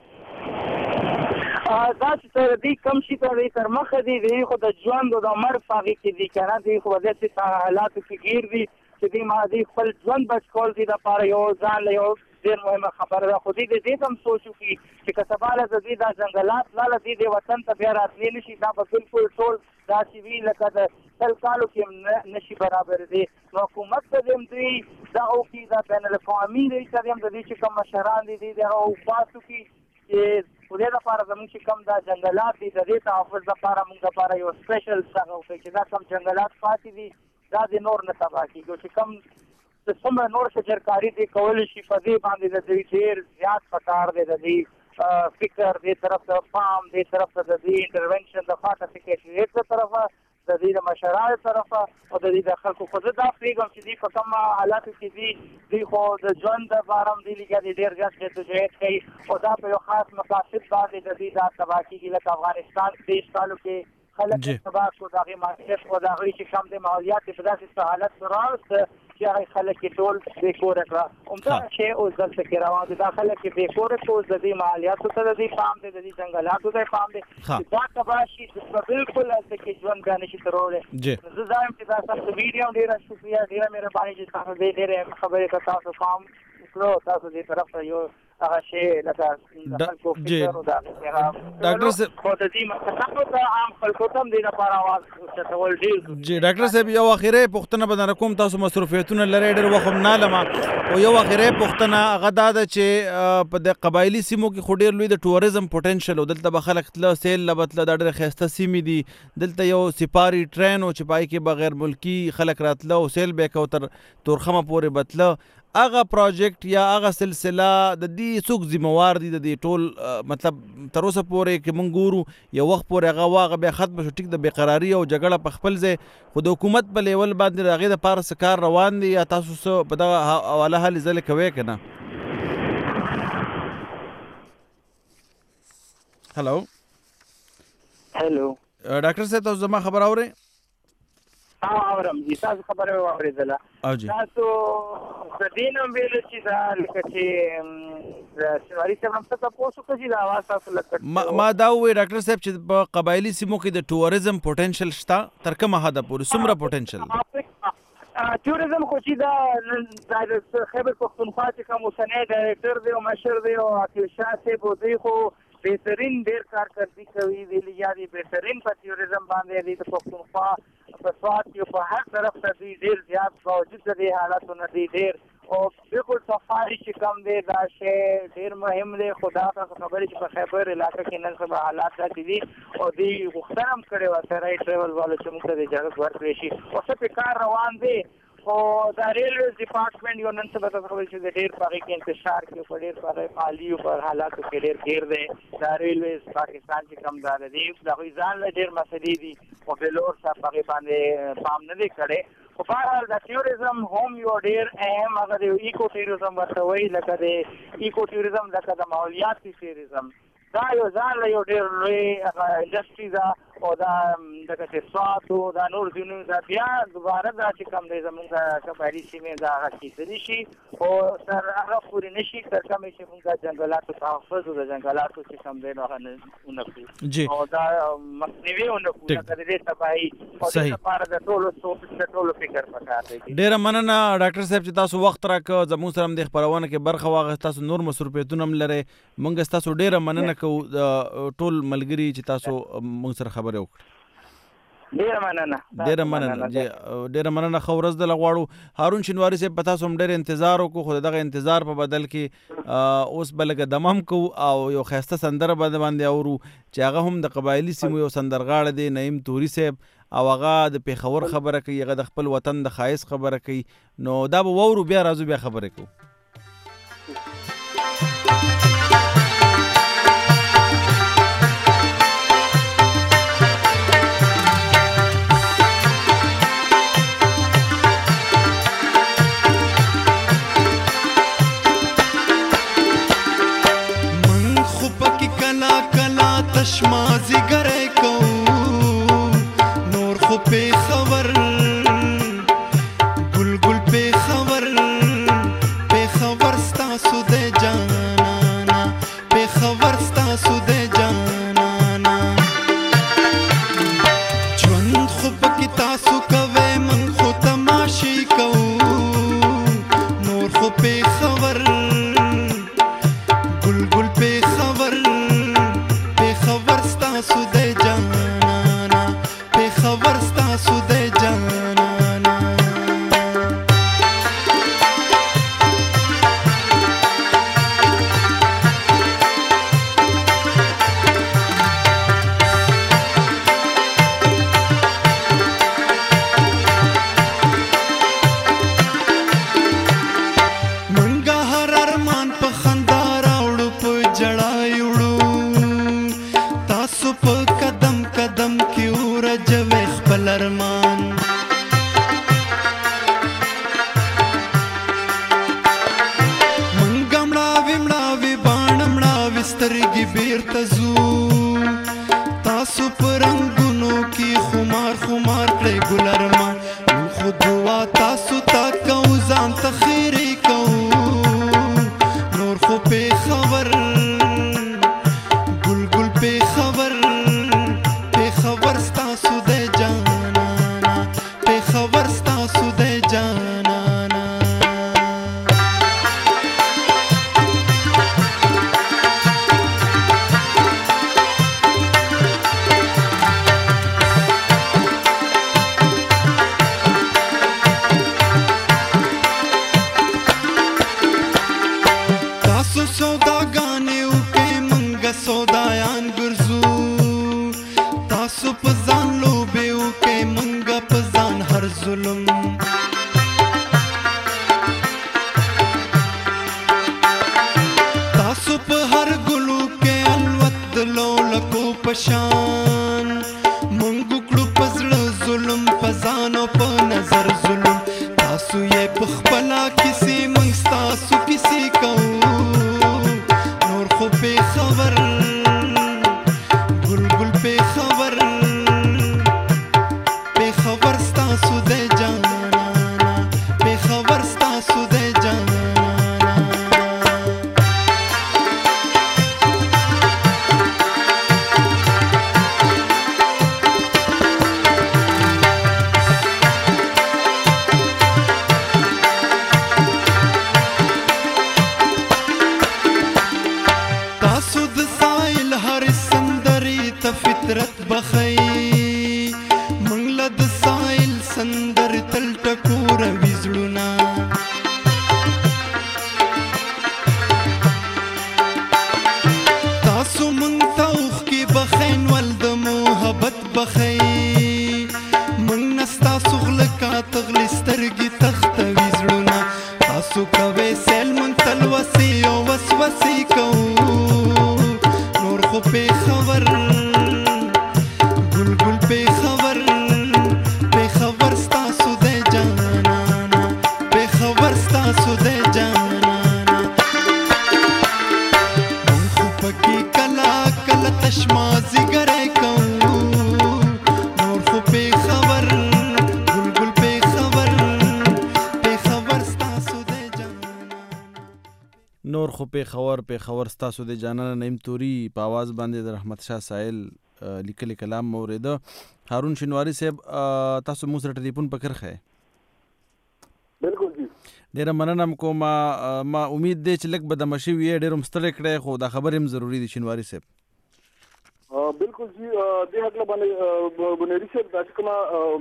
دا چې تر دې کم شي تر دې تر مخه دي دوی خو د ژوند او د مرګ په هغې کې دي که نه دوی خو داسې حالاتو کې ګیر دي چې دوی خپل ژوند بچ کول دي دپاره یو ځان له یو ډېر مهمه خبره ده. خو دوی د دې هم سوچ وکړي چې که سبا له د دوی دا ځنګلات لاړه دوی د وطن ته بیا راتلی نه شي، دا به بلکل ټول داسې وي لکه د 100 کالو کې هم نه شي برابر دی. نو حکومت ته هم دوی دغه وکړي دا بین الاقوامي دی ته هم د دوی چې کوم مشران دي دوی دغه اوقاس وکړي چې خو دې دپاره زموږ چې کوم دا جنګلات دي د دې تحفظ دپاره موږ دپاره یو سپیشل څه وکړي چې دا کوم جنګلات پاتې دي دا د نور نه تباه کېږي چې کوم د څومره نور شجرکاري دی کولی شي په دې باندې د دوی ډېر زیات پکار دی د دوی فکر دې طرف ته پام دې طرف ته د دوی انټرونشن د فاټه سکریټریټ د طرفه د دوی د مشرانو طرفه او د دوی د خلکو خو زه دا پرېږدم چې دوی په کوم حالاتو کې دي دوی خو د ژوند دپاره هم دوی لګیا دي ډېر زیات جدوجهد کوي او دا په یو خاص مقاصد باندې د دوی دا تباه کېږي لکه افغانستان 23 کالو کې خلک تباه شو د هغې معیشت او د هغوی چې کوم د ماحولیات په داسې حالت راوسته چې هغه خلک یې ټول بې کوره کړه. همدغه شی اوس دلته کې روان دي، دا خلک یې بې کوره کړه، اوس د دې مالیاتو ته د دې پام دی، د دې ځنګلاتو ته یې پام دی چې دا تباه شي به بلکل هلته کې ژوند بیا نه شي ترولی. زه دا یم چې دا ستاسو ویډیو هم ډېره شکریه، ډېره مهرباني چې تاسو دې ډېرې خبرې ته تاسو پام وکړو، تاسو دې طرف ته یو هغه شی لکه د خلکو فکر او د ډاکټر صاحب خو د دې مقصد ته عام خلکو ته هم دې لپاره اواز اوچتول ډېر جی ډاکټر صاحب یو اخري پوښتنه به درنه کوم، تاسو مصروفیتونه لرئ ډېر وخت هم نه لمه او یو اخري پوښتنه هغه دا ده چې په د قبایلي سیمو کې خو ډېر لوی د ټوریزم پوټنشل او دلته به خلک تله سیل له به تله دا ډېرې ښایسته سیمې دي، دلته یو سپاري ټرین و چې پای کې به غیر ملکي خلک راتله او سیل به یې کو تر تورخمه پورې به تله. هغه پروجیکټ یا هغه سلسله د دې څوک ذمہوار دي د دې ټول مطلب تر اوسه پورې کې موږ ګورو یو وخت پورې هغه واغه بیا ختمه شو ټیک د بېقراري او جګړه په خپل ځای خو د حکومت په لیول باندې د هغې دپاره څه کار روان دی یا تاسو څه په دغه حواله هلې ځلې کوئ که نه؟ هلو هلو ډاکټر صاحب تاسو زما خبر اورئ؟ اورم جی تاسو خبره واورېدله. تاسو د دې نه ویل چې دا لکه چې سواري صاحب هم څه تاسو کوي دا आवाज تاسو لکه ما دا وې ډاکټر صاحب چې په قبایلی سیمو کې د ټوریزم پوتنشل شته تر کومه حد پورې څومره پوتنشل ټوریزم خو چې دا خیبر پښتونخوا چې کوم اوسنی ډایرکټر دی او مشر دی او عاقل شاه صاحب دی خو بهترین ډیر کارکردګي کوي ویلي یادي بهترین په ټوریزم باندې دی د پښتونخوا په سواد کې په هر طرف ته دی ډیر زیات باوجود د دې حالاتونو دی ډیر او بالکل صفاري چې کم دی دا شی ډیر مهم دی. خدا ته خبرې چې په خیبر علاقه کې نن سبا حالات داسې دي او دی غوښتنه هم کړې وه سرای ټریول والو چې موږ ته د اجازت ورکړی شي او څه پې کار روان دی او دا ریلویز ډپارټمنټ یو نن سبا تاسو خبرې چې د ډېر په هغې کې انتشار کې په ډېر په هغې مالي او په حالاتو کې ډېر ګیر دی. دا ریلویز پاکستان چې کوم دا د دې د هغوی ځان له ډېر مسلې دي او بېلور صاحب په هغې باندې پام نه دی کړی. خو بهرحال د ټوریزم هم یو ډېر اهم هغه د ایکو ټوریزم ورته وایي لکه د ایکو ټوریزم لکه د ماحولیاتي ټوریزم دا یو ځان له یو ډېر لوی هغه انډسټري ده او دا لکه چې سوات او دا نور ځینې دا بیا دوباره دا چې کوم دی زموږ د قبایلي سیمې دا هغه کیدلی شي او تر هغه پورې نه شي تر کومې چې موږ د جنګلاتو تحفظ او د جنګلاتو چې کوم دی نو هغه ونه کړو او دا مخنیوي ونه کړو لکه د دې تباهي او د لپاره د ټولو فکر پکار دی. ډېره مننه ډاکټر صاحب چې تاسو وخت راکړ زموږ سره هم د خپرونه کې برخه واخیسته. تاسو نور مصروفیتونه هم لرئ موږ ستاسو ډېره مننه کوو ټول ملګري چې تاسو موږ سره خبرې وکړه. ډېره مننه ښه ورځ دله غواړو. هارون شینواري صاحب په تاسو هم ډېر انتظار وکړو خو د دغه انتظار په بدل کې اوس به لږه دمم کوو او یو ښایسته سندره به باندې اورو چې هغه هم د قبایلي سیمو یو سندرغاړی دی نعیم توري صاحب او هغه د پېښور خبره کوي هغه د خپل وطن د ښایست خبره کوي. نو دا به واورو بیا راځو بیا خبرې کوو. تشمازی گره کو نور خو پی خبر گل گل پی خبر ستاسو دے جانانا پی خبر ستاسو دے جانانا جوند خو پکی تاسو کوے من خو تماشی کو نور خو پی خبر گل گل پی خبر ستاسو دے جانانا پی خبر ستاسو دے جانانا منگا ہر ارمان پا خندار آوڑو پا جڑائی وڑو تاسو په قدم قدم کې ورجوي خپل ارمان منګ مړاوي باڼ مړاوي سترګې بیرته ځو تاسو په رنګونو کې خمار کړئ ګل ارمان خو دعا تاسو ته کوو ځان ته خیرې کوو نور خو پې خبر خبر ستاسو دے جانانا پی خبر ستاسو دے جانانا تاسو سوداګانې وکئ منګه سودایان ګرځو تاسو په ځان لوبې وکئ منګه په ځان هر ظلم تاسو په هر ګلو کې الوت د لولکو په شان منګ کړو په زړه ظلم په ځان او په نظر ظلم تاسو یې په خپله کیسې منګ ستاسو کیسې کوو نور خو بې خبر بخی منګله د سایل سندر تل ټکور وزړونه تاسو مونږ ته اوښکې بخین ول د محبت بخی مونږ نه ستاسو غله کاته غلې سترګې تختوي زړونه تاسو کوئ سیل مونږ تل وسې او وسوسې کوو نور خو پېښور ګلګل پېښور پېښور ستاسو دی جانانه پېښور ستاسو دی جانانه مونږ خو پکې کله کله تشمازګری کوو نور خو پېښور ګلګل پېښور پېښور ستاسو دی جانانه نور خو پېښور ستاسو د جانانه نیم توري په आवाज باندې د رحمت شاه سائل لیکلي کلام موریده. هارون شینواری صاحب تاسو موږ سره ټلیفون پکړ خې بالکل جی ډیره مننه کوم ما امید دی چې لک به د مشي وی ډیره مستل کړي خو دا خبر هم ضروری دي شینواری صاحب بالکل جی د حق باندې بنيري صاحب د کومه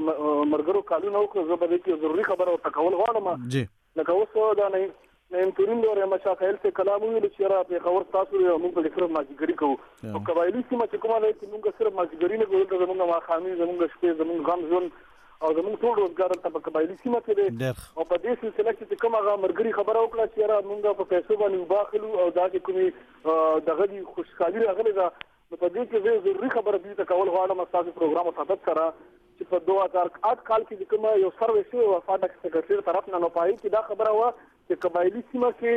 مرګرو قانون او زبر کې ضروری خبر او تکول غواړم جی لکه اوس دا نه نیم تورین دور مشاکل سے کلام ویل چې را په خبر تاسو موږ په صرف ماجګری کوو او قبایلی سیمه چې کومه ده چې موږ صرف ماجګری نه کوو زموږ ما خامي زموږ شپې زموږ غم ژوند او زموږ ټول روزګار ته په قبایلی سیمه کې ده او په دې سلسله کې کومه مرګري خبره وکړه چې را موږ په پیسو باندې باخلو او دا چې کومي دغه دي خوشحالي راغله دا په دې کې ضروري خبره دي ته کول غواړم تاسو پروګرام مطابق سره چې په 2008 کال کې کومه یو سروې شو وفادک سکرټری طرف نه پای کې دا خبره و چې قبایلی سیمه کې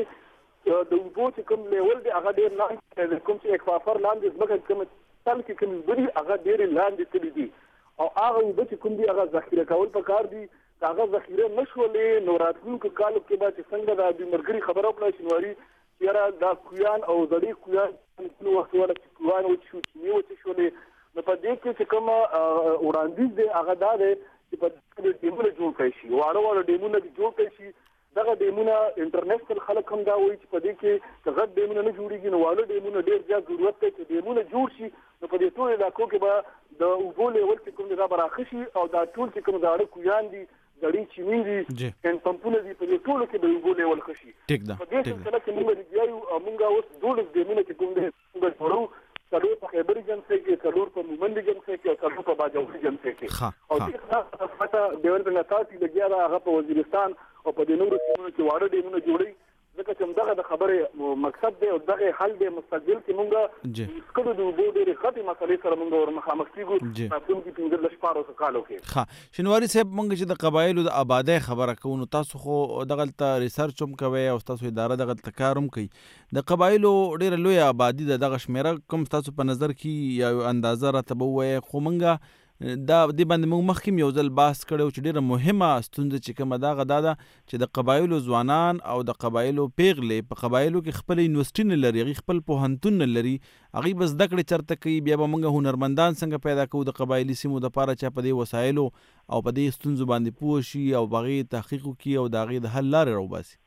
د اوبو چې کوم لیول دی هغه ډیر لاندې کوم چې اکوافر لاندې ځمکه کوم تل کې کوم بری هغه ډیر لاندې تللی دي او هغه اوبه چې کوم دی هغه ذخیره کول پکار دي هغه ذخیره نشولې نو راتلونکو کالو کې به چې څنګه د مرګري خبره وکړه شینواری چیرې دا کویان او ځړې کویان نو وخت ولا چې کویان او چې نیو چې شولې نو په دې کې چې کوم وړاندیز دی هغه دا دی چې په دې ډیمونه جوړ کړي شي واړه ډیمونه جوړ کړي شي دغه ډیمونه انټرنیشنل خلک هم دا وایي چې په دې کې غټ ډیمونه نه جوړیږي نو واړه ډیمونه ډیر زیات ضرورت دی چې ډیمونه جوړ شي نو په دې ټول علاقو کې به د اوبو لیول چې کوم دا براخه شي او دا ټول چې کوم زاړه کویان دي زړې چینې دي ان پمپونه دي په دې ټول کې د اوبو لیول خشي ټیک ده په دې سره کې موږ دیایو موږ اوس دولس ډیمونه چې کوم دي موږ ورو څلور په خیبر جنسه کې څلور په مومند جنسه کې او څلور په باجوړي جنسه کې او دې خاصه ډیولپمنټ اساسي لګیا هغه په وزیرستان او په دې نورو سیمو کې واړه ډیمونه جوړي ځکه چې دغه د خبرې مقصد دی او دغه حل دی مستقل کې مونږه سکړو د وګړو ډېرې خاطی مسلې سره مونږ ور مخامخ کیږو تاسو کې 15 کالو کې ها شینواری صاحب مونږ چې د قبایلو د آبادی خبره کوو نو تاسو خو دغه ته ریسرچ هم کوي او تاسو اداره دغه کاروم کوي د قبایلو ډېر لوی آبادی دغه شمیره کوم تاسو په نظر کې یا اندازه راتبوي خو مونږه دا د باندې موږ مخکې یو ځل بحث کړو چې ډیره مهمه ستونزه چې کومه دا غدا چې د قبایلو ځوانان او د قبایلو پیغلې په قبایلو کې خپل یونیورسيټي نه لري خپل پوهنتون نه لري هغه بس د کړې چرته کوي بیا به موږ هنرمندان څنګه پیدا کوو د قبایلی سیمو د پاره چې په دې وسایلو او په دې ستونزو باندې پوه شي او بغي تحقیق کوي او داغي د حل لارې راوباسي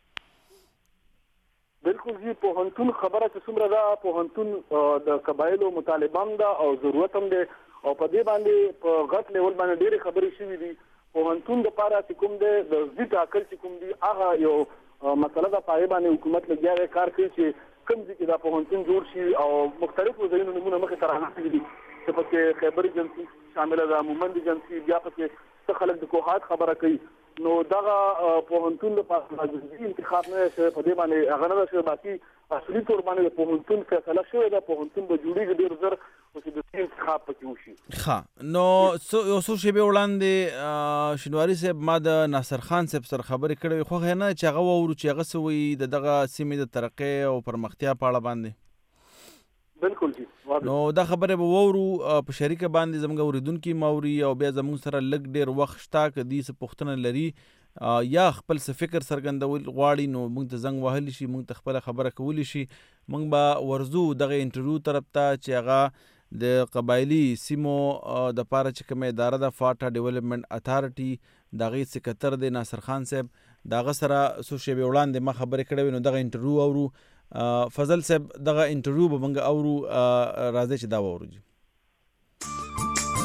بالکل جی پوهنتون خبره چې څومره دا پوهنتون د قبایلو مطالبان دا او ضرورت هم دی او په دې باندې په غټ لیول باندې ډېرې خبرې شوې دي پوهنتون د پاره چې کوم دی د زی ټاکل چې کوم دی هغه یو مسله ده پای باندې حکومت لګیا دی کار کوي چې کوم ځای کې دا پوهنتون جوړ شي او مختلفو ځایونو نمونه مخې ته راغلي دي چې پکې خیبر جنسي شامل ده مومند جنسي بیا پکې څه خلک د کوهات خبره کوي نو دغه پوهنتون د پاسه انتخاب نه شوی په دې باندې هغه نه شوی باقي اصلي تور باندې پوهنتون فیصله شوی دا پوهنتون به جوړیږي ډېر زر او چې د انتخاب پکې وشي ښه نو یو څو شیبې وړاندې شینواری صاحب ما د ناصر خان صاحب سره خبرې کړې خو نه چې هغه وورو چې هغه سوي دغه سیمې د ترقۍ او پرمختیا په اړه باندې بالکل جی نو دا خبره به وورو په شریکه باندې زموږ اوریدونکو موري او بیا زموږ سره لګ ډیر وخت شتا کدي څه پوښتنه لري یا خپل څه فکر سرګندول غواړي نو موږ ته زنګ وهلی شي موږ ته خپل خبره کولی شي موږ به ورزو دغه انټرویو طرف ته چې هغه د قبایلی سیمو د پاره چې کومه اداره د فاټا ډیولپمنٹ اتھارټي دغه سکرټر د ناصر خان صاحب دغه سره سو شی وړاندې ما خبرې کړې نو دغه انټرویو اورو فضل صاحب دغه انټرویو به موږ اورو راځي چې دا وورو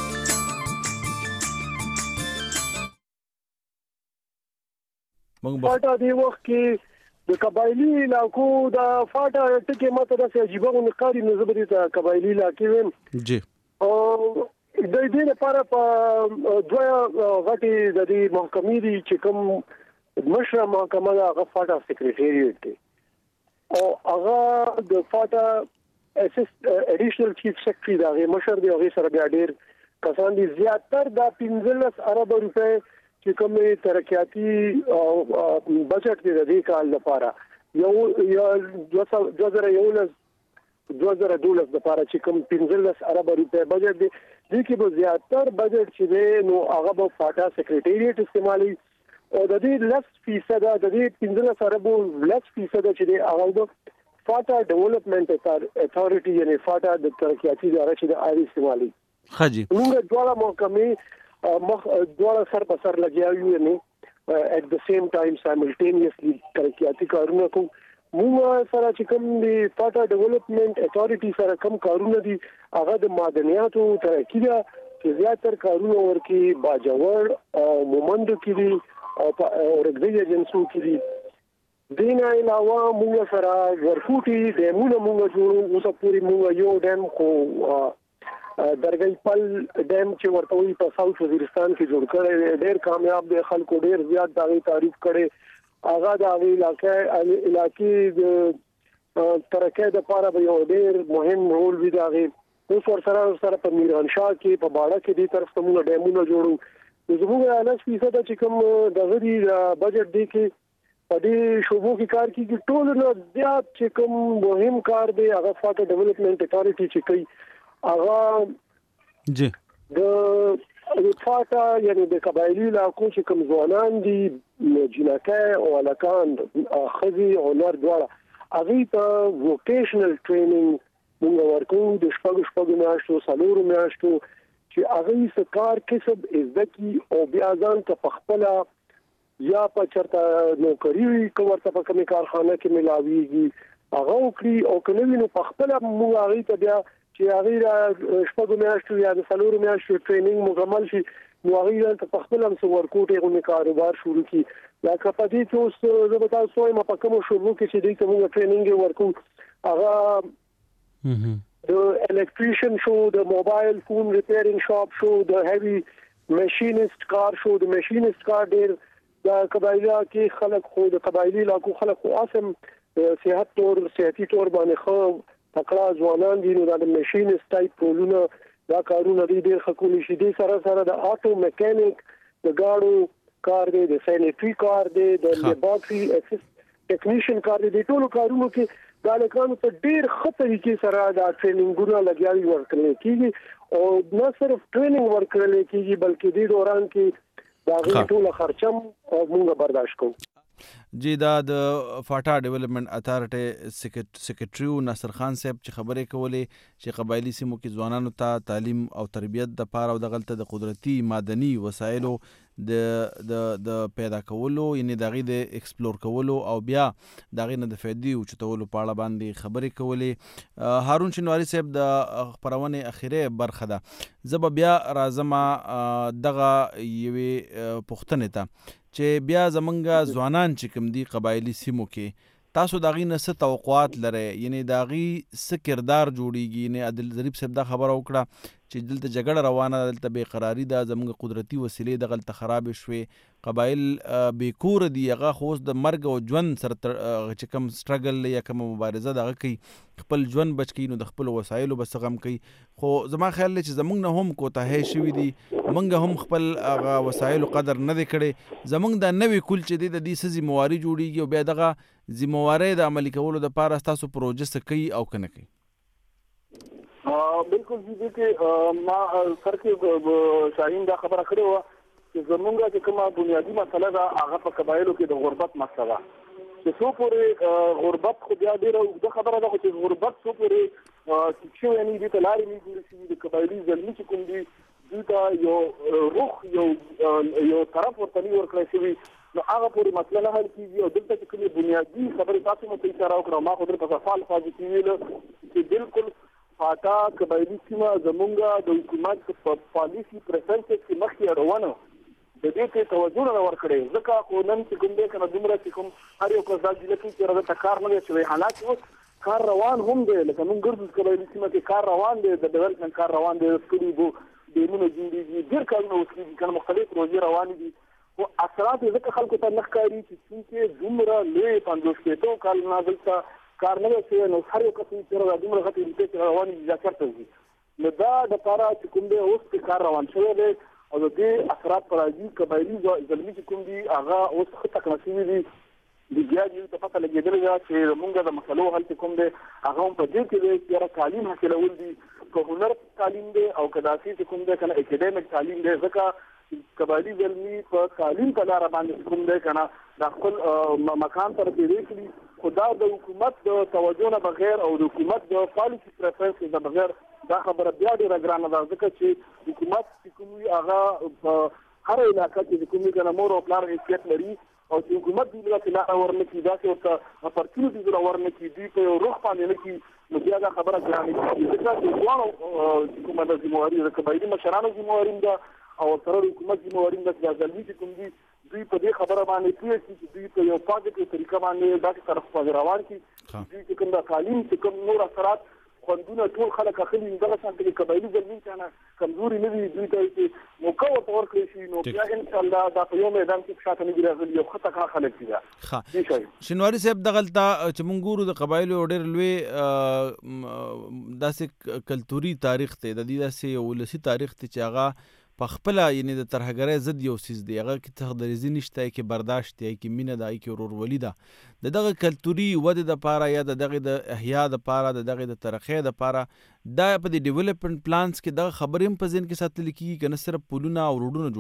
فاټا دی وخت کې د قبایلی علاقو د فاټا ټکی ماته د عجیبه نقاری نسبت ته قبایلی علاقې ویم جی او د دې لپاره په دوه غټي د دې محکمې دي چې کوم مشره محکمه هغه فاټا سیکریټریټ دی او هغه د فاټا اډیشنل چیف سیکریټری دا غي مشر دی هغه سره بیا ډیر کسان دي زیاتره د 15 ارب روپے چې کوم ترقیاتی بجټ دی د دې کال لپاره یو 2012 لپاره چې کوم 15 ارب روپے بجټ دی د کې به زیاتره بجټ چې دی نو هغه به فاټا سیکریټریټ استعمالي او د دې 10% د دې 15 ارب 10% چې دی هغه د فاټا ډیولپمنٹ اتھارټي یعنی فاټا د ترقیاتی اداره چې د آی استعمالي خاجي موږ ډوله محکمې دواړه سر په سر لګیاو نه at the same time simultaneously ترقیاتی کارونه کوم موږ سره چې کوم دی فاټا ډیولپمنٹ اتھارټي سره کوم کارونه دي هغه د معدنیاتو ترقی دا چې زیاتره کارونه ورکی باجوړ او مومند کې دي او رګبي ایجنسو کې دي دین علاوه موږ سره ورکوټي ډیمونه موږ جوړو اوسه پوری موږ یو ډیم کو درګي پل ډیم چې ورته وي په ساوث وزیرستان کې جوړ کړي ډېر کامیاب دي خلکو ډېر زیات دغه تعریف کړي هغه د علاقې د ترقۍ لپاره به یو ډېر مهم رول وي دغه اوس ورسره په میران شاه کې په باړه کې دي طرف ته موږ ډیمونه جوړو زموږ علاج فیصد چې کوم دغه دی بجټ دی کې په دې شوبو کې کار کیږي ټول نه زیات چې کوم مهم کار دی هغه فاټا ډیولپمنٹ اتھارټي چې کوي هغه جی د فاټا یعنی د قبایلی علاقو چې کوم ځوانان دي جنکه او الکان خزي او نور دواړه هغه ته ووکیشنل ټریننګ موږ ورکو د شپږ میاشتو څلورو میاشتو چې هغه سکار کسب عزتي او بیا ځان ته پخپل یا په چرته نوکری کومه په کومه کارخانه کې ملاويږي هغه وکړي او کله نو پخپل موږ هغه ته بیا چې هغه شپږ میاشتو یا د څلورو میاشتو ټریننګ مکمل شي نو هغه ته په خپل هم ورکوټي غو کاروبار شروع کی دا کپدې چې اوس زه به تاسو وایم په کوم شروع کې چې دوی کوم ټریننګ ورکو هغه د الکتریشن شو د موبایل فون ریپیرینګ شاپ شو د هیوی ماشینست کار شو د ماشینست کار ډیر د قبایلی کې خلک خو د قبایلی علاقو خلک خو اسم سیاحتي تور باندې خو تکړه ځوانان دي نو د ماشینست ټایپ ټولونه دا کارونه ډیر خکولي شي دي سره د آټو میکانیک د گاډو کار دی د سینټری کار دی د لیبارټری اسسټ ټیکنیشن کار دی ټولو کارونو کې دا لکانو ته ډیر خطرې کې سره دا ټریننګونه لګیاوي ورکړل کیږي او نه صرف ټریننګ ورکړل کیږي بلکې د دوران کې دا ټول خرچم موږ برداشت کوو جی دا د فاټا ډیولپمنٹ اتھارټي سیکریټریو ناصر خان صاحب چې خبرې کولې چې قبایلی سیمو کې ځوانانو ته تعلیم او تربیت د پاره او د غلطه د قدرتي معدني وسایلو د پیدا کولو یعنی دغه د ایکسپلور کولو او بیا دغه نه د فائدې او چتولو په اړه باندې خبرې کولې هارون شینواری صاحب د خبرونه اخیره برخه ده زب بیا راځم دغه یوې پښتنه ته چې بیا زمونږ ځوانان چې کوم دي قبایلی سیمو کې تاسو داغي نه څه توقعات لرئ یعنی داغي څه کردار جوړیږي نه عادل ظریف صاحب دا خبره وکړه چې دلته جګړه روانه دلته بے قراری ده زمونږ قدرتي وسیلې د غلطه خراب شوي قبایل بې کور دي هغه خو د مرګ او ژوند سره چې کوم سټرګل یا کوم مبارزه دغه کوي خپل ژوند بچ کړي نو د خپل وسایلو بس غم کوي خو زما خیال چې زمونږ نه هم کوتاه شوي دي مونږ هم خپل هغه وسایلو قدر نه دی کړي زمونږ د نوې کول چې د دې سزي مواري جوړیږي او بیا دغه ذمہواری د عملي کولو د پاره تاسو پروژه کوي او کنه کوي بالکل دې کې ما سر کې شاهین دا خبره کړې و چې زمونږه چې کومه بنیادی مسله ده هغه په قبایلو کې د غربت مسله چې څو پورې غربت خو بیا ډیره د خبره ده چې غربت څو پورې چې یعنی د تلاري نه جوړ شي د قبایلی ځلمي چې کوم دي دا یو روح یو طرف ورته ورکړی شوی نو هغه پورې مسله نه حل کیږي او دلته چې کومه بنیادی خبره تاسو مو ته اشاره وکړه ما خو درته په فعال فاز کیږي چې بالکل فاټا قبایلی سیمه زمونږه د حکومت په پالیسی پریفرنس کې مخکې روانه د دې ته توجه نه ورکړي ځکه خو نن چې کوم دی کنه دومره چې کوم هر یو کس دا ځله کې راځي کار نه شوی حالات اوس کار روان هم دی لکه موږ ګرځو قبایلي سیمه کې کار روان دی د ډیولپمنٹ کار روان دی سکولي بو دیمونه جوړیږي ډېر کارونه اوس کې کنه مختلف پروژې روان دي او اثرات یې ځکه خلکو ته نه ښکاري چې دومره لوی 50 کال نه دلته کار نه شوی نو هر یو کس چې دومره غټې ریټې روان دي ځکه ځي نو دا د لپاره چې کوم دی اوس کې کار روان شوی دی او د دې اثرات پر راځي قبایلي ځلمي چې کوم دي هغه اوس ښه تکناسي دي د بیا دې ته پته لګېدل چې موږ د مسلو حل کوم دی هغه هم په دې کې دی چې تعلیم حاصلول دي که هنر تعلیم دی او که داسې چې کوم دی کنه اکیډمیک تعلیم دی ځکه قبایلي ځلمي په تعلیم په لاره باندې کوم دی کنه د خپل مکان تر تېرې کړي خو دا د حکومت د توجه نه بغیر او د حکومت د پالیسي پریفرنس نه بغیر دا خبره بیا ډېره ګرانه ده ځکه چې حکومت چې کوم وي هغه په هر علاقه کې چې کوم کنه مور او پلار حیثیت لري او چې حکومت دې له لاره ورنکړي دا چې ورته اپورچونټیز ورنکړي دې په یو روح باندې نه کړي نو بیا دا خبره ګرانه کېږي ځکه چې ځوانو حکومت د ذمہواري د قبایلي مشرانو ذمہواري ده او سره حکومت ذمہواري ده چې ځلمي چې کوم دي دوی په دې خبره باندې کوي چې دوی په یو پاکه طریقه باندې داسې طرف باندې روان کړي چې کوم د تعلیم چې کوم نور اثرات خوندونه ټول خلک اخلي دغه څنګه چې قبایلي ځلمي کنه کمزوري نه دي دوی ته چې موقع ورته ورکړي شي نو بیا ان شاء الله دا په یو میدان کې شاته نه راغلي یو خطا خلک دي ښه شینواری صاحب دغلطه چې مونږ ګورو د قبایلو ډېر لوی داسې کلتوري تاریخ ته د دې داسې ولسی تاریخ ته چې هغه په خپل یعنی د ترهګرۍ ضد یو سیس دی هغه کې تخدریزي نشته کې برداشت دی کې مینه دی کې ورورولي ده دغه کلتوري ودې د پاره یا دغه د احیا د پاره دغه د ترقۍ د پاره دا په د ډیولپمنٹ پلانز کې دغه خبرې هم په ذهن کې ساتل کیږي کنه صرف پولونه او روډونه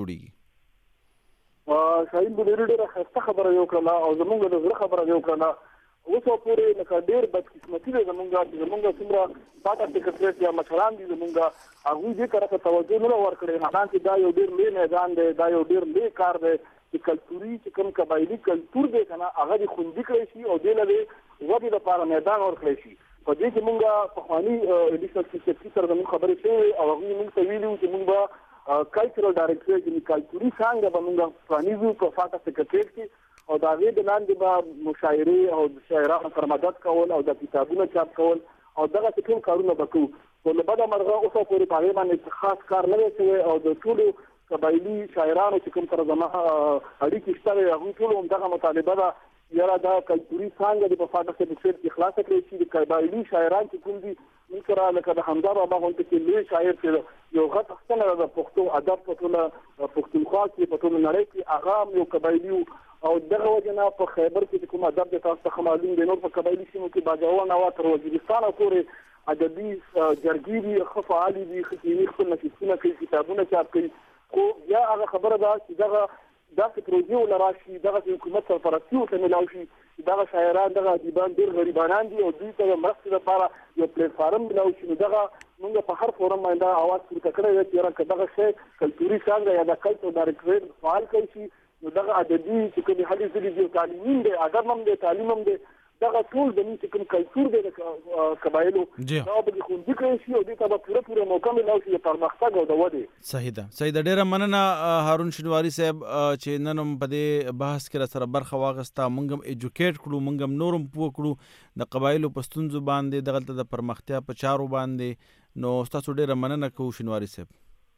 جوړیږي شاید به ډېره ښه خبره یو کړه او زموږ د زړه خبره یو کړه اوس پورې لکه ډېر بدقسمتي ده زموږ څومره پاټه سیکرټریټ یا مشران دي زموږ هغوی دې طرف توجه نه ورکړي حالانکه دا یو ډېر لوی میدان دی دا یو ډېر لوی کار دی چې کلتوري چې کوم قبایلي کلتور دی کنه هغه دې خوندي کړی شي او دې له ودې لپاره میدان ورکړی شي په دې کې موږ پخواني اډیشنل سیکرټري سره زموږ خبرې شوې او هغوی موږ ته ویلي چې موږ به کلچرل ډایرکټر چې کلتوري څانګه به موږ پرانیزو په فاټه سیکرټریټ کې او دا غي د لاندې به مشاعرې او شاعرانو پر مدد کول او د کتابونو چاپ کول او دغه ټول کارونه وکړو په لبدا مرغه اوسه پورې په هغه باندې خاص کار نه کوي او د ټول قبایلی شاعرانو چې کوم تر زموږ اړیکې شته هغه ټول هم دغه مطالبه ده یاره دا کلتوري څنګه د په فاټه کې خلاص کړی چې د قبایلی شاعران چې کوم دي مثلا لکه د حمزه بابا غونډه کې لوی شاعر چې یو غټ ستنه د پښتو ادب په ټوله پښتونخوا کې په ټوله نړۍ کې هغه یو قبایلی او دغه وجنه په خیبر کې کوم ادب د تاسو ته معلوم دی نور په قبایلی سیمو کې باجوړ نو تر وزیرستان پورې ادبي جرګې دي خفعالي دي خطيني خپل نشونه کوي کتابونه چاپ کوي خو یا هغه خبره ده چې دغه پروژې ولراشي دغه حکومت سرپرستي وکړي شي دغه شاعران دغه ادیبان ډېر غریبانان دي او دوی ته مرستې لپاره یو پلیټ فارم بناو شي دغه موږ په هر فورم باندې اواز پورته کړی دی چې دغه شی کلتوري څنګه یا د کلچر ډایرکټریټ فعال کوي شي دغه ادبي چې کوم حالي ځلې دی تعلیمي دی ادب هم دی تعلیم هم دی دغه ټول د دې کوم کلچر دی د قبایلو دا به خوندي کوي شي او دې ته به پوره موقع ملو شي پر مختګ او د ودې صحیح ده ډیره مننه هارون شینواری صاحب چې نن په دې بحث کې سره برخه واغسته مونږ هم ایجوکیټ کړو مونږ هم نورم پوه کړو د قبایلو پښتون زبان دی دغه د پرمختیا په چارو باندې نو تاسو ډیره مننه کوو شینواری صاحب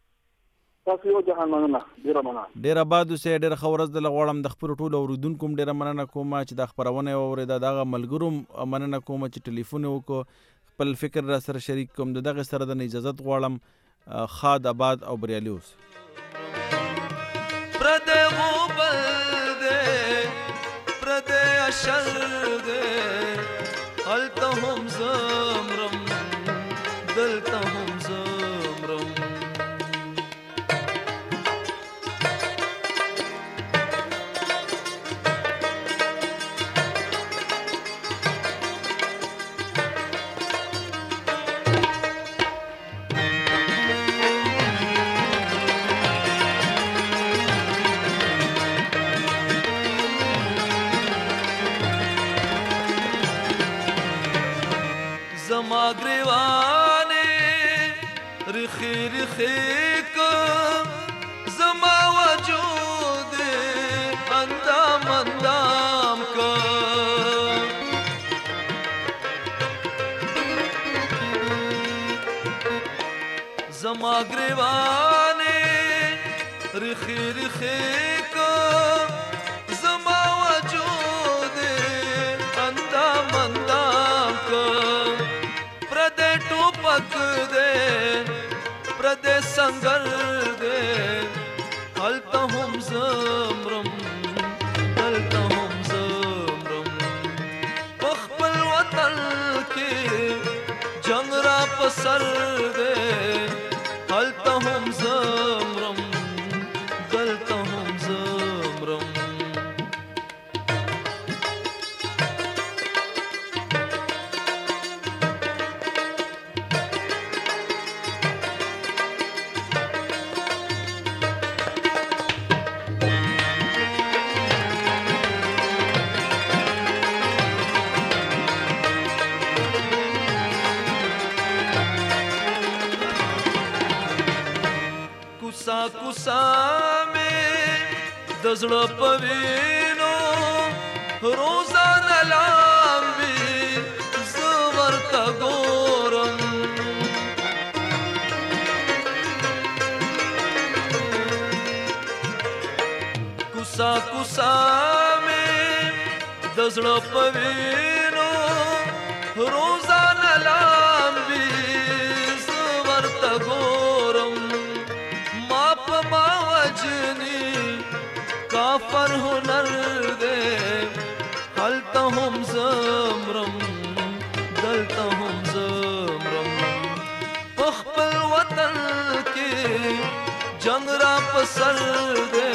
تاسو یو جهان مننه ډیره مننه ډیره بادو سه ډیره خورز د لغړم د خبرو ټول اوریدونکو ډیره مننه کوم چې د خبرونه اوریدا دغه ملګروم مننه کوم چې ټلیفون وکړو خپل فکر را سره شریک کوم دغه سره د اجازه غواړم خاد آباد او بریالي اوس پرده غوبل دې پرده اشل دې هلته هم زمرم دلته هم زمرم زما گریوانې رخي رخي کو زما وجود اندام اندام کو پردې ټوپک دې پردې سنگر دې هلته هم زمرم دلته هم زمرم په خپل وطن کې جنگ را په سر دې هلته هم زمرم دلته هم زمرم کوسا کوسا مې د زړه په وینو روزانه لامبي زه ورته ګورم کوسا کوسا مې د زړه په وینو روزانه لامبي زه ورته ګورم وجنی کافر هنر دے هلته هم زمرم دلته هم زمرم په خپل وطن کې جنگ را په سر دے